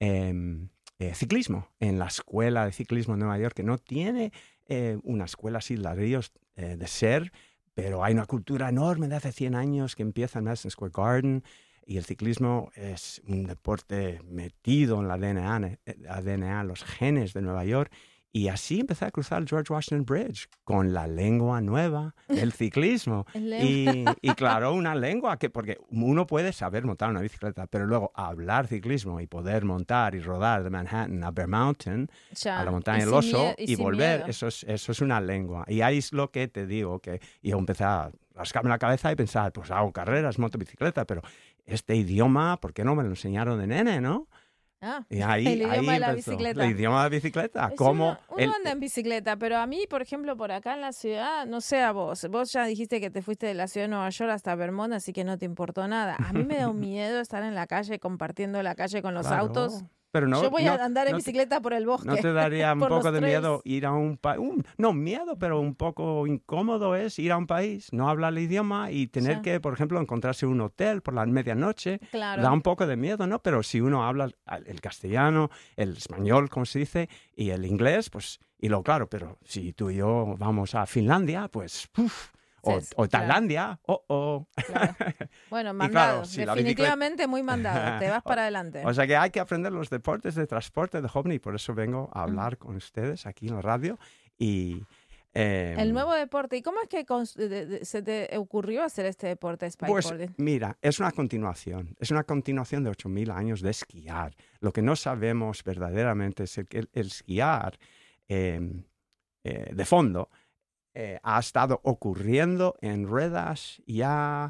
em, eh, ciclismo en la escuela de ciclismo en Nueva York, que no tiene eh, una escuela así ladrillos eh, de ser, pero hay una cultura enorme de hace cien años que empieza en Madison Square Garden, y el ciclismo es un deporte metido en la D N A, eh, la D N A, los genes de Nueva York. Y así empecé a cruzar el George Washington Bridge con la lengua nueva del ciclismo. El y, lengua. y claro, una lengua que, porque uno puede saber montar una bicicleta, pero luego hablar ciclismo y poder montar y rodar de Manhattan a Bear Mountain, Ya. a la montaña Y del sin Oso, mie- y y sin volver, miedo. eso es, eso es una lengua. Y ahí es lo que te digo, que yo empecé a rascarme la cabeza y pensar, pues hago carreras, monto bicicleta, pero este idioma, ¿por qué no me lo enseñaron de nene, no? Ah, Y ahí, el idioma ahí de la empezó. bicicleta. El idioma de la bicicleta. Sí, ¿Cómo? uno, uno el- anda en bicicleta, pero a mí, por ejemplo, por acá en la ciudad, no sé a vos, vos ya dijiste que te fuiste de la ciudad de Nueva York hasta Vermont, así que no te importó nada. A mí me da un miedo estar en la calle compartiendo la calle con los Claro. autos. Pero no, Yo voy no, a andar en no bicicleta te, por el bosque. ¿No te daría un por poco los de trails. miedo ir a un país? No, miedo, pero un poco incómodo es ir a un país, no hablar el idioma y tener Sí. que, por ejemplo, encontrarse un hotel por la medianoche. Claro. Da un poco de miedo, ¿no? Pero si uno habla el castellano, el español, como se dice, y el inglés, pues, y lo claro, pero si tú y yo vamos a Finlandia, pues, uf, o, Sí, o claro. Tailandia, oh, oh. Claro. Bueno, Y mandado. claro, si la Definitivamente muy mandado. Te vas para adelante. O sea que hay que aprender los deportes de transporte de joven y por eso vengo a hablar con ustedes aquí en la radio. Y, eh, El nuevo deporte. ¿Y cómo es que cons- de- de- se te ocurrió hacer este deporte, Pues spikeboarding? mira, es una continuación, es una continuación de ocho mil años de esquiar. Lo que no sabemos verdaderamente es que el, el esquiar eh, eh, de fondo eh, ha estado ocurriendo en ruedas ya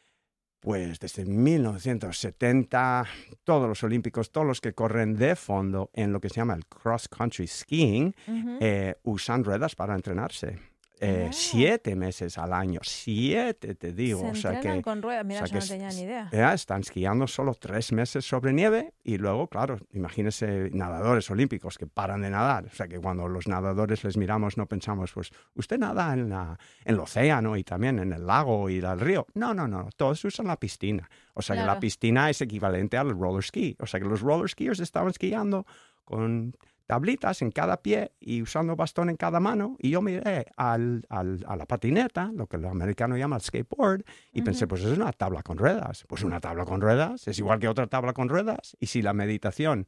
pues desde mil novecientos setenta, todos los olímpicos, todos los que corren de fondo en lo que se llama el cross country skiing, Ujú. eh, usan ruedas para entrenarse. Eh, Ah. Siete meses al año, siete te digo. Se o sea entrenan que, con ruedas. Mira, o sea yo no que tenía es- ni idea. ya están esquiando solo tres meses sobre nieve y luego, claro, imagínense nadadores olímpicos que paran de nadar. O sea que cuando los nadadores les miramos no pensamos, pues, usted nada en, la, en el océano y también en el lago y el río. No, no, no, todos usan la piscina. O sea que Claro. la piscina es equivalente al roller ski. O sea que los roller skiers estaban esquiando con tablitas en cada pie y usando bastón en cada mano. Y yo miré al, al- a la patineta, lo que los americanos llaman el skateboard, y pensé, pues es una tabla con ruedas. Pues una tabla con ruedas es igual que otra tabla con ruedas. Y si la meditación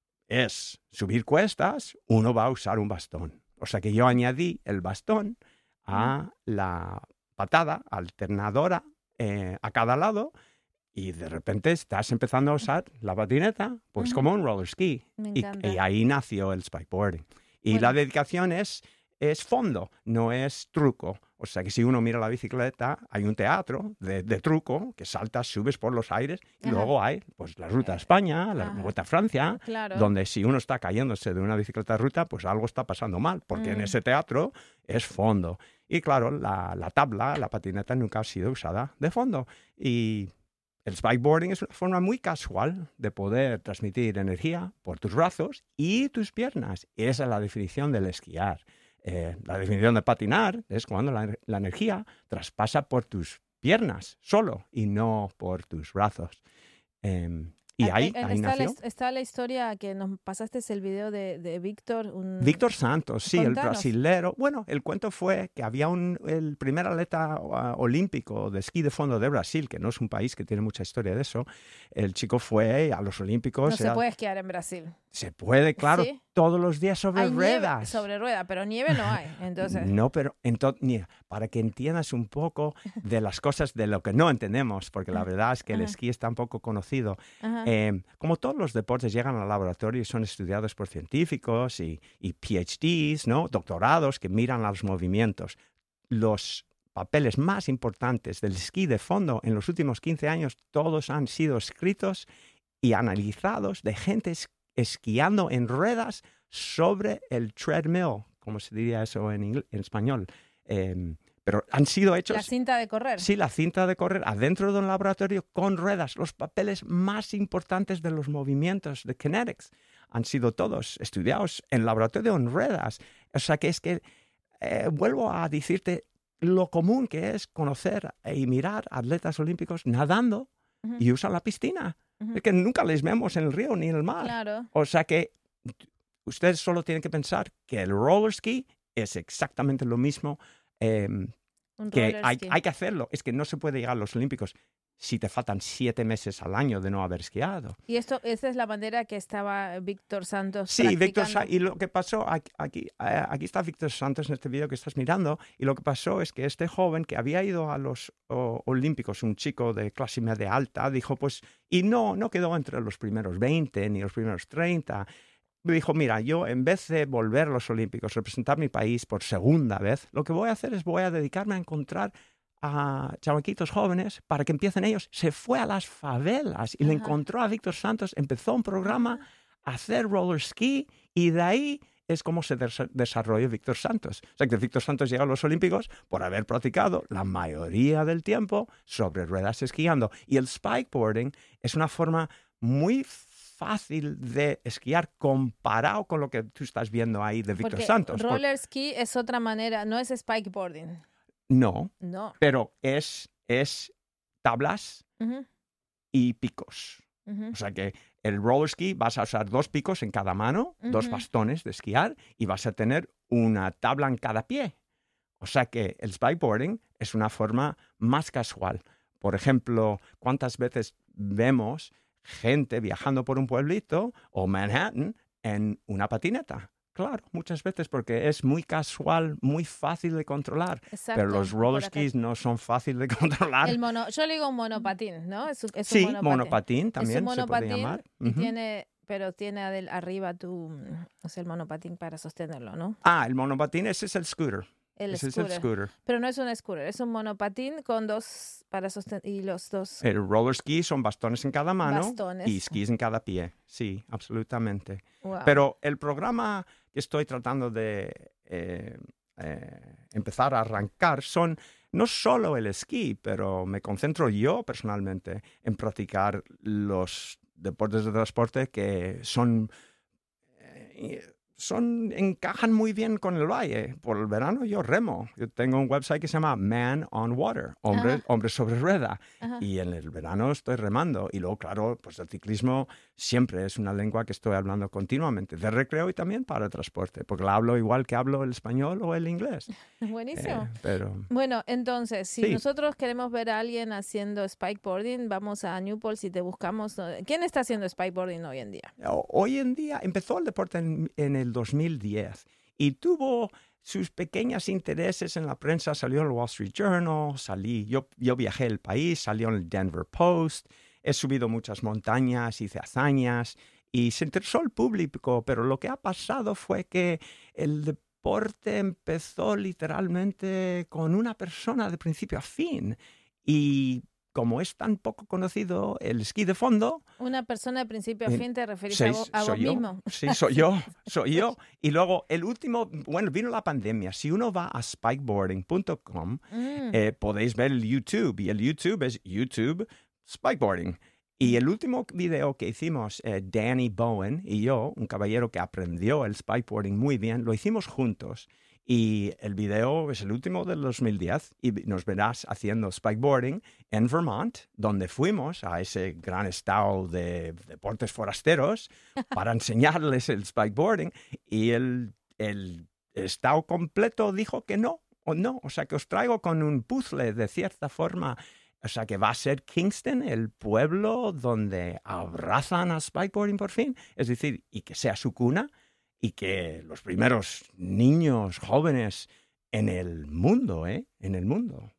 es subir cuestas, uno va a usar un bastón. O sea que yo añadí el bastón a la patada alternadora eh, a cada lado. Y de repente estás empezando a usar la patineta, pues Ujú. como un roller ski. Me Y, encanta. y ahí nació el spikeboarding. Y Bueno. la dedicación es, es fondo, no es truco. O sea que si uno mira la bicicleta, hay un teatro de, de truco, que saltas, subes por los aires, y Ajá. luego hay pues la ruta a España, la Ajá. vuelta a Francia, Claro. donde si uno está cayéndose de una bicicleta de ruta, pues algo está pasando mal, porque en Mm. ese teatro es fondo. Y claro, la, la tabla, la patineta nunca ha sido usada de fondo. Y el spikeboarding es una forma muy casual de poder transmitir energía por tus brazos y tus piernas. Esa es la definición del esquiar. Eh, la definición de patinar es cuando la, la energía traspasa por tus piernas solo y no por tus brazos. Em, y En- ahí, en- ahí está, la, nació. his- está la historia que nos pasaste, es el video de, de Víctor. Un... Víctor Santos, sí, el Contanos. brasilero. Bueno, el cuento fue que había un, el primer atleta uh, olímpico de esquí de fondo de Brasil, que no es un país que tiene mucha historia de eso. El chico fue a los olímpicos. No se era- puede esquiar en Brasil. Se puede, claro, ¿Sí? todos los días sobre Hay nieve ruedas. sobre rueda, pero nieve no hay. Entonces, No, pero entonces, mira, para que entiendas un poco de las cosas de lo que no entendemos, porque la verdad es que el Ajá. esquí está un poco conocido. Ajá. Eh, como todos los deportes llegan al laboratorio y son estudiados por científicos y, y P H Ds, ¿no? Doctorados que miran a los movimientos. Los papeles más importantes del esquí de fondo en los últimos quince años, todos han sido escritos y analizados de gente es- esquiando en ruedas sobre el treadmill, como se diría eso en, ingl- en español. Eh, pero han sido hechos... la cinta de correr. Sí, la cinta de correr adentro de un laboratorio con ruedas. Los papeles más importantes de los movimientos de kinetics han sido todos estudiados en laboratorio en ruedas. O sea que es que, eh, vuelvo a decirte, lo común que es conocer y mirar atletas olímpicos nadando Ujú. y usan la piscina. Ujú. Es que nunca les vemos en el río ni en el mar. Claro. O sea que ustedes solo tienen que pensar que el roller ski es exactamente lo mismo. eh, Un que roller hay, ski. hay que hacerlo. Es que no se puede llegar a los Olímpicos si te faltan siete meses al año de no haber esquiado. Y esto, esa es la manera que estaba Víctor Santos Sí, Víctor practicando. Sa- y lo que pasó, aquí, aquí, eh, aquí está Víctor Santos en este video que estás mirando, y lo que pasó es que este joven que había ido a los o, Olímpicos, un chico de clase media alta, dijo pues, y no, no quedó entre los primeros veinte ni los primeros treinta. Dijo, mira, yo en vez de volver a los Olímpicos, representar mi país por segunda vez, lo que voy a hacer es voy a dedicarme a encontrar a chamaquitos jóvenes para que empiecen ellos. Se fue a las favelas y le Ajá. encontró a Víctor Santos, empezó un programa a hacer roller ski y de ahí es como se des- desarrolló Víctor Santos. O sea que Víctor Santos llegó a los Olímpicos por haber practicado la mayoría del tiempo sobre ruedas esquiando. Y el spikeboarding es una forma muy fácil de esquiar comparado con lo que tú estás viendo ahí de Víctor Porque Santos. Por- roller ski es otra manera, no es spikeboarding. no, No. pero es, es tablas Ujú, y picos. ujú. O sea que el roller ski vas a usar dos picos en cada mano, dos Ujú. bastones de esquiar y vas a tener una tabla en cada pie. O sea que el spikeboarding es una forma más casual. Por ejemplo, ¿cuántas veces vemos gente viajando por un pueblito o Manhattan en una patineta? Claro, muchas veces porque es muy casual, muy fácil de controlar. Exacto, Pero los roller por acá. skis no son fáciles de controlar. El mono, yo le digo un monopatín, ¿no? Es, un- es Sí, un monopatín. monopatín también es un se puede monopatín llamar. y Ujú. tiene, pero tiene adel- arriba tu, mm, o sea, el monopatín para sostenerlo, ¿no? Ah, el monopatín, ese es el scooter. El ese scooter. es el scooter. Pero no es un scooter, es un monopatín con dos para sostener y los dos. El roller ski son bastones en cada mano Bastones. y skis en cada pie. Sí, absolutamente. Wow. Pero el programa que estoy tratando de eh, eh, empezar a arrancar son no solo el esquí, pero me concentro yo personalmente en practicar los deportes de transporte que son... eh, son, encajan muy bien con el valle. Por el verano yo remo. Yo tengo un website que se llama Man on Water, hombre, Ajá. hombre sobre rueda. Ajá. Y en el verano estoy remando. Y luego, claro, pues el ciclismo siempre es una lengua que estoy hablando continuamente, de recreo y también para el transporte, porque la hablo igual que hablo el español o el inglés. Buenísimo. Eh, pero Bueno, entonces, si Sí. nosotros queremos ver a alguien haciendo spikeboarding, vamos a Newport si te buscamos. ¿no? ¿Quién está haciendo spikeboarding hoy en día? ho- hoy en día empezó el deporte en, en el dos mil diez y tuvo sus pequeños intereses en la prensa. Salió en el Wall Street Journal, salí, yo, yo viajé el país, salió en el Denver Post, he subido muchas montañas, hice hazañas y se interesó el público, pero lo que ha pasado fue que el deporte empezó literalmente con una persona de principio a fin y como es tan poco conocido el esquí de fondo, Una persona de principio a Eh, fin, ¿te referís Sí, a vos, a vos soy yo. mismo? Sí, soy yo, soy yo. Y luego el último, bueno, vino la pandemia. Si uno va a spikeboarding punto com, Mm. eh, podéis ver el YouTube. Y el YouTube es YouTube Spikeboarding. Y el último video que hicimos, eh, Danny Bowen y yo, un caballero que aprendió el spikeboarding muy bien, lo hicimos juntos. Y el video es el último del dos mil diez y nos verás haciendo spikeboarding en Vermont, donde fuimos a ese gran estado de deportes forasteros para enseñarles el spikeboarding. Y el, el estado completo dijo que no, o no. O sea, que os traigo con un puzzle de cierta forma. O sea, que va a ser Kingston el pueblo donde abrazan a spikeboarding por fin. Es decir, y que sea su cuna. Y que los primeros niños jóvenes en el mundo, ¿eh? En el mundo,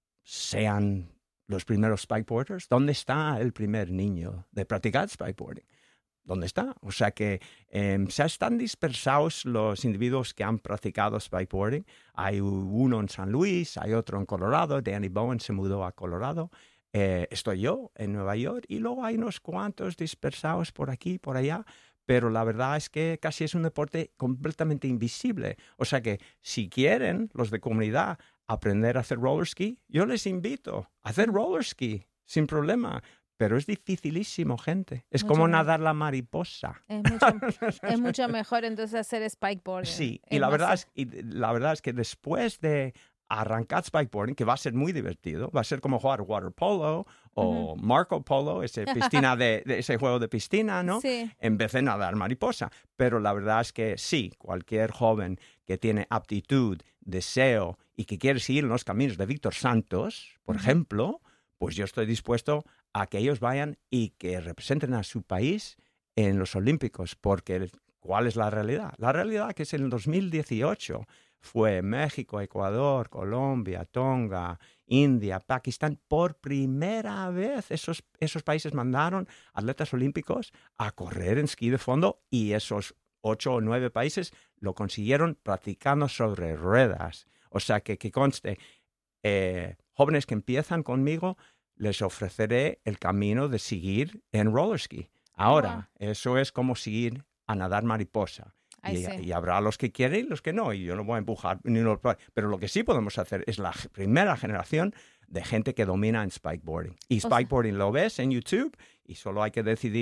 sean los primeros spikeboarders. ¿Dónde está el primer niño de practicar spikeboarding? ¿Dónde está? O sea que eh, se están dispersados los individuos que han practicado spikeboarding. Hay uno en San Luis, hay otro en Colorado. Danny Bowen se mudó a Colorado. Eh, estoy yo en Nueva York y luego hay unos cuantos dispersados por aquí, por allá. Pero la verdad es que casi es un deporte completamente invisible. O sea que si quieren los de comunidad aprender a hacer roller ski, yo les invito a hacer roller ski sin problema. Pero es dificilísimo, gente. Es Mucho como más. nadar la mariposa. Es mucho, es mucho mejor entonces hacer spikeboarding. Sí, Es y la, más- verdad es, y la verdad es que después de arrancar spikeboarding, que va a ser muy divertido, va a ser como jugar water polo o Marco Polo, ese, piscina de, de ese juego de piscina, ¿no? Sí. En vez de nadar mariposa. Pero la verdad es que sí, cualquier joven que tiene aptitud, deseo y que quiere seguir en los caminos de Víctor Santos, por Ujú. ejemplo, pues yo estoy dispuesto a que ellos vayan y que representen a su país en los Olímpicos, porque ¿cuál es la realidad? La realidad que es en el dos mil dieciocho fue México, Ecuador, Colombia, Tonga, India, Pakistán. Por primera vez esos, esos países mandaron atletas olímpicos a correr en esquí de fondo y esos ocho o nueve países lo consiguieron practicando sobre ruedas. O sea que, que conste, eh, jóvenes que empiezan conmigo, les ofreceré el camino de seguir en roller ski. Ahora, eso es como seguir a nadar mariposa. Ay, Y, sí. y habrá los que quieren y los que no. Y yo no voy a empujar. Ni lo- pero lo que sí podemos hacer es la g- primera generación de gente que domina en spikeboarding. Y sea- spikeboarding lo ves en YouTube y solo hay que decidir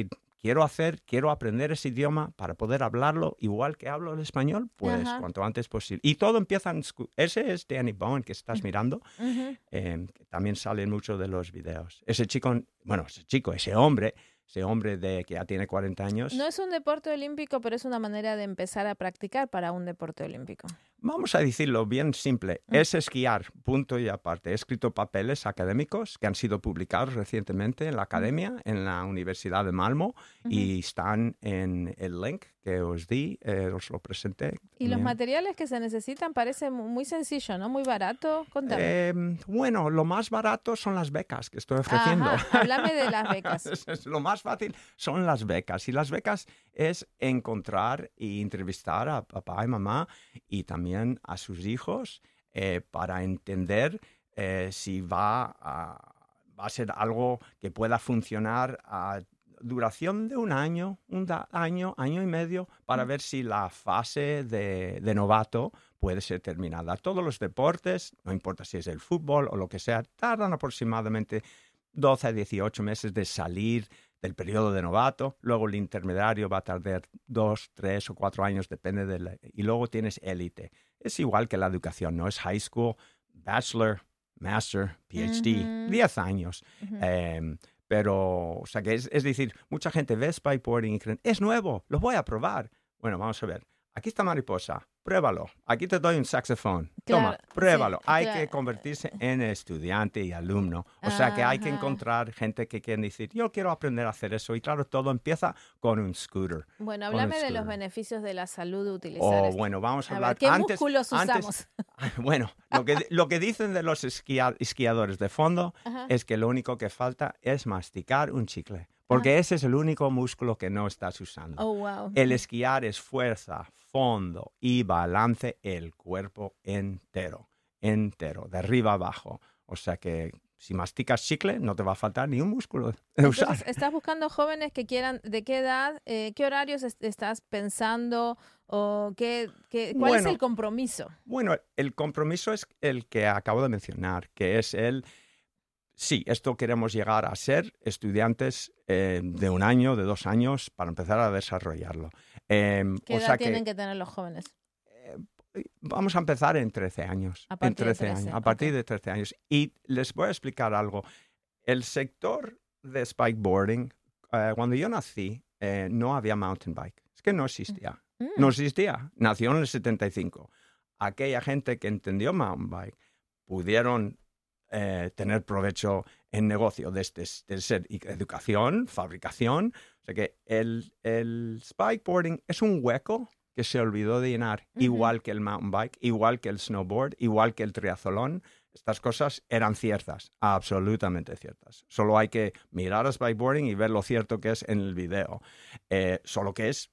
quiero hacer, quiero aprender ese idioma para poder hablarlo igual que hablo el español, pues Ajá. cuanto antes posible. Y todo empieza en... scu- Ese es Danny Bowen que estás mirando, Ujú. eh, que también sale en muchos de los videos. Ese chico, bueno, ese chico, ese hombre, ese hombre de que ya tiene cuarenta años, No es un deporte olímpico, pero es una manera de empezar a practicar para un deporte olímpico. vamos a decirlo bien simple, Mm. es esquiar, punto y aparte. He escrito papeles académicos que han sido publicados recientemente en la academia, en la Universidad de Malmo, y están en el link que os di, eh, os lo presenté. Y los también. materiales que se necesitan parece mu- muy sencillo, ¿no? Muy barato. Contame. Eh, bueno, lo más barato son las becas que estoy ofreciendo. Ajá, háblame de las becas. Es- es lo más fácil son las becas. Y las becas es encontrar y entrevistar a papá y mamá y también a sus hijos eh, para entender eh, si va a, va a ser algo que pueda funcionar a duración de un año, un da- año, año y medio, para ver si la fase de, de novato puede ser terminada. Todos los deportes, no importa si es el fútbol o lo que sea, tardan aproximadamente doce a dieciocho meses de salir del periodo de novato. Luego el intermediario va a tardar dos, tres o cuatro años, depende de la... Y luego tienes élite. Es igual que la educación, ¿no? Es high school, bachelor, master, P H D, Ujú. diez años. Ujú. Em, pero, o sea, que es, es decir, mucha gente ve spikeboarding y creen, es nuevo, lo voy a probar. Bueno, vamos a ver. Aquí está mariposa, pruébalo. Aquí te doy un saxofón. Toma, Claro, pruébalo. sí, Hay claro. que convertirse en estudiante y alumno. O sea que hay que Ajá. encontrar gente que quiere decir, yo quiero aprender a hacer eso. Y claro, todo empieza con un scooter. Bueno, con un háblame de los scooter. beneficios de la salud de utilizar Oh, esto. bueno, vamos a, A hablar. ver, ¿qué antes, músculos antes- usamos? Bueno, lo que, lo que dicen de los esquia- esquiadores de fondo Ajá. es que lo único que falta es masticar un chicle. Porque ese es el único músculo que no estás usando. Oh, wow. El esquiar es fuerza, fondo y balance el cuerpo entero, entero, de arriba a abajo. O sea que si masticas chicle no te va a faltar ni un músculo de usar. Entonces, ¿estás buscando jóvenes que quieran, de qué edad, eh, qué horarios est- estás pensando o qué, qué- cuál es Bueno. el compromiso? Bueno, el compromiso es el que acabo de mencionar, que es el, sí, esto queremos llegar a ser estudiantes eh, de un año, de dos años, para empezar a desarrollarlo. Eh, ¿Qué o edad sea tienen que que tener los jóvenes? vamos a empezar en trece años. A en partir de trece trece, años, a partir ok. de trece años. Y les voy a explicar algo. El sector de spikeboarding, eh, cuando yo nací, eh, no había mountain bike. Es que no existía. Mm. No existía. Nació en el setenta y cinco. Aquella gente que entendió mountain bike pudieron eh, tener provecho en negocio de, este, de ser y- educación, fabricación. O sea que el, el spikeboarding es un hueco que se olvidó de llenar, Ujú. igual que el mountain bike, igual que el snowboard, igual que el triatlón. Estas cosas eran ciertas, absolutamente ciertas. Solo hay que mirar a spikeboarding y ver lo cierto que es en el video. Eh, solo que es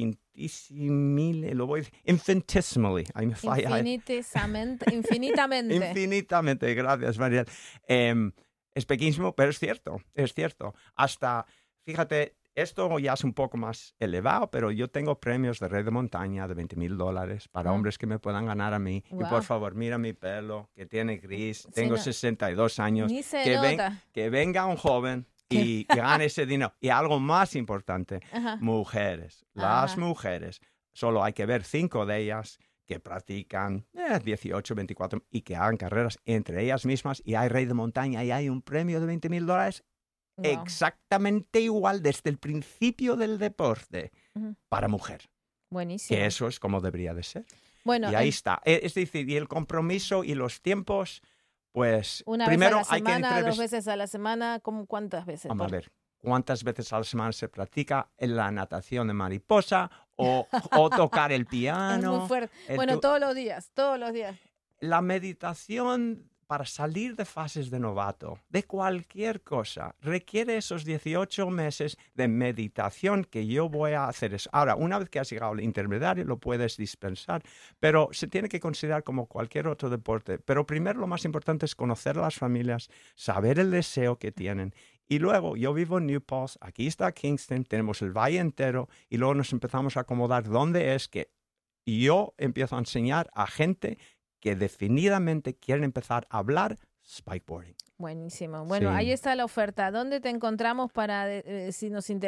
infinitissimile, lo voy a decir, infinitesimally. Ahí me falla. Infinitamente, infinitamente. Infinitamente, gracias, Mariel. Eh, es pequeñísimo, pero es cierto, es cierto. Hasta, fíjate, esto ya es un poco más elevado, pero yo tengo premios de red de montaña de veinte mil dólares para Mm. hombres que me puedan ganar a mí. Y Guau. por favor, mira mi pelo, que tiene gris, Sí, tengo no. sesenta y dos años. Ni se que, ven- nota. que venga un joven y, y gane ese dinero. Y algo más importante, Ajá. mujeres. Las Ajá. mujeres, solo hay que ver cinco de ellas que practican eh, dieciocho, veinticuatro y que hagan carreras entre ellas mismas y hay rey de montaña y hay un premio de veinte mil dólares Guau. exactamente igual desde el principio del deporte Ujú. para mujer. Buenísimo. Que eso es como debería de ser. Bueno, y ahí en- está. E- Es decir, y el compromiso y los tiempos, pues una primero vez a la hay que semana, dos entrevistar. veces a la semana, ¿cómo, ¿cuántas veces? Vamos a Por- ver, ¿cuántas veces a la semana se practica en la natación de mariposa o, o tocar el Es piano? muy fuerte. el Bueno, tu- todos los días, todos los días. La meditación para salir de fases de novato, de cualquier cosa, requiere esos dieciocho meses de meditación que yo voy a hacer. Eso. Ahora, una vez que has llegado al intermediario, lo puedes dispensar, pero se tiene que considerar como cualquier otro deporte. Pero primero lo más importante es conocer a las familias, saber el deseo que tienen. Y luego, yo vivo en New Paltz, aquí está Kingston, tenemos el valle entero, y luego nos empezamos a acomodar dónde es que yo empiezo a enseñar a gente que definidamente quieren empezar a hablar spikeboarding. Buenísimo. Bueno, Sí. ahí está la oferta. ¿Dónde te encontramos para eh, si nos interesa?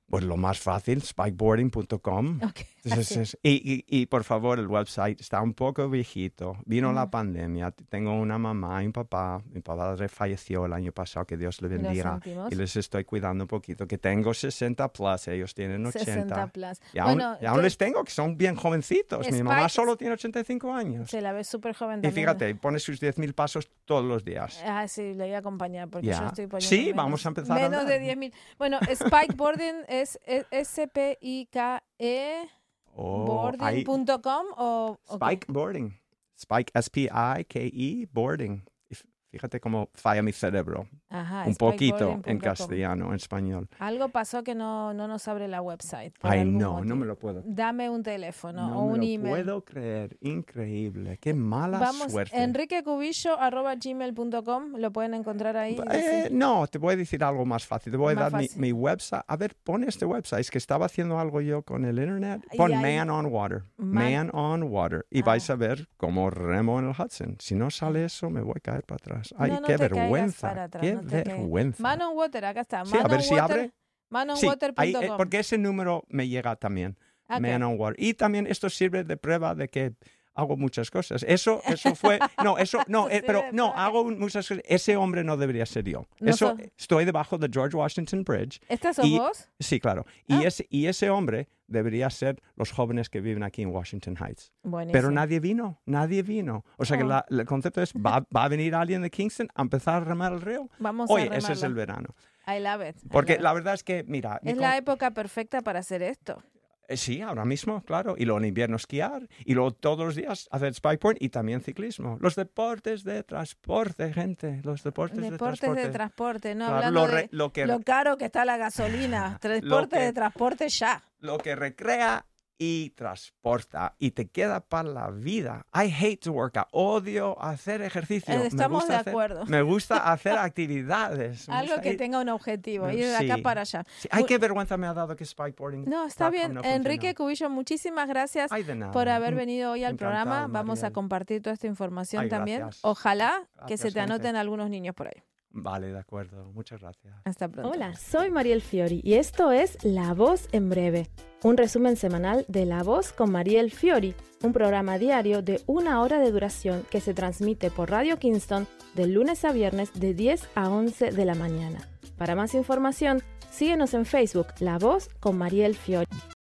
Pues lo más fácil, spikeboarding punto com. Okay, Entonces, es- y, y, y por favor, el website está un poco viejito. Vino Ujú. la pandemia. Tengo una mamá y un papá. Mi padre falleció el año pasado, que Dios le Lo bendiga. sentimos. Y les estoy cuidando un poquito. Que tengo sesenta plus, ellos tienen ochenta. sesenta plus. Y aún, Bueno, y aún que- les tengo, que son bien jovencitos. Mi mamá Spike- solo tiene ochenta y cinco años. Se la ve súper joven Y también. fíjate, pone sus diez mil pasos todos los días. Ah, sí, le voy a acompañar porque Ya. yo estoy poniendo Sí, menos, vamos a empezar a menos hablar. de diez mil. Bueno, Spikeboarding es S P I K E Oh, ahí- boarding punto com o o qué? Spike Boarding. Spike, S P I K E, Boarding. Y f- Fíjate cómo falla mi cerebro. Ajá, Un poquito spikeboarding en punto com. castellano, en español. Algo pasó que no, no nos abre la website. por Ay, algún no, motivo. no me lo puedo. Dame un teléfono No o me un lo email. puedo creer. Increíble. Qué mala Vamos, suerte. enriquecubillo arroba gmail punto com, lo pueden encontrar ahí. Eh, sí. no, te voy a decir algo más fácil. Te voy a Más dar mi, fácil. mi website. A ver, pon este website. Es que estaba haciendo algo yo con el internet. Pon Y ahí- Man on Water. Man- Man on Water. Y Ah. vais a ver cómo remo en el Hudson. Si no sale eso, me voy a caer para atrás. Ay, No, no qué te caigas vergüenza. para atrás, qué no te caigas. vergüenza. Man on Water, acá está. Sí, Man a ver on si water, abre. man on Sí, water ahí, punto eh, com. porque ese número me llega también. Ok. Man on Water. Y también esto sirve de prueba de que hago muchas cosas. Eso, eso fue, no, eso, no, Eso eh, pero sirve de no, prueba. hago muchas cosas. Ese hombre no debería ser yo. No Eso, sos- estoy debajo de George Washington Bridge. ¿Esta sos y- vos? Sí, claro. Ah. Y, ese, y ese hombre debería ser los jóvenes que viven aquí en Washington Heights. Buenísimo. Pero nadie vino, nadie vino. O sea que Oh. la- el concepto es, ¿va, va a venir alguien de Kingston a empezar a remar el río? Vamos Oye, a ese es remarla. el verano. I love it. I Porque love it. la verdad es que, mira, mi Es con- la época perfecta para hacer esto. eh, sí, ahora mismo, claro. Y luego en invierno esquiar. Y luego todos los días hacer spikeboard y también ciclismo. Los deportes de transporte, gente. Los deportes, Deportes de transporte. de transporte, no Claro, hablando lo de re- lo que- lo caro que está la gasolina. Transporte que- de transporte ya. Lo que recrea y transporta y te queda para la vida. I hate to work out. Odio hacer ejercicio. Eh, Me estamos gusta de hacer- acuerdo. Me gusta hacer actividades. Me Algo gusta que ir- tenga un objetivo, me- ir de acá sí. para allá. Sí. Ay, Mu- qué vergüenza me ha dado que spikeboarding. No, está bien. no Enrique funcionó. Cubillo, muchísimas gracias Ay, de nada. por haber Mm, venido hoy al encantado, programa. Vamos a Mariel. compartir toda esta información Ay, también. gracias. Ojalá que Gracias, se te gente. anoten algunos niños por ahí. Vale, de acuerdo. Muchas gracias. Hasta pronto. Hola, soy Mariel Fiori y esto es La Voz en Breve, un resumen semanal de La Voz con Mariel Fiori, un programa diario de una hora de duración que se transmite por Radio Kingston de lunes a viernes de diez a once de la mañana. Para más información, síguenos en Facebook La Voz con Mariel Fiori.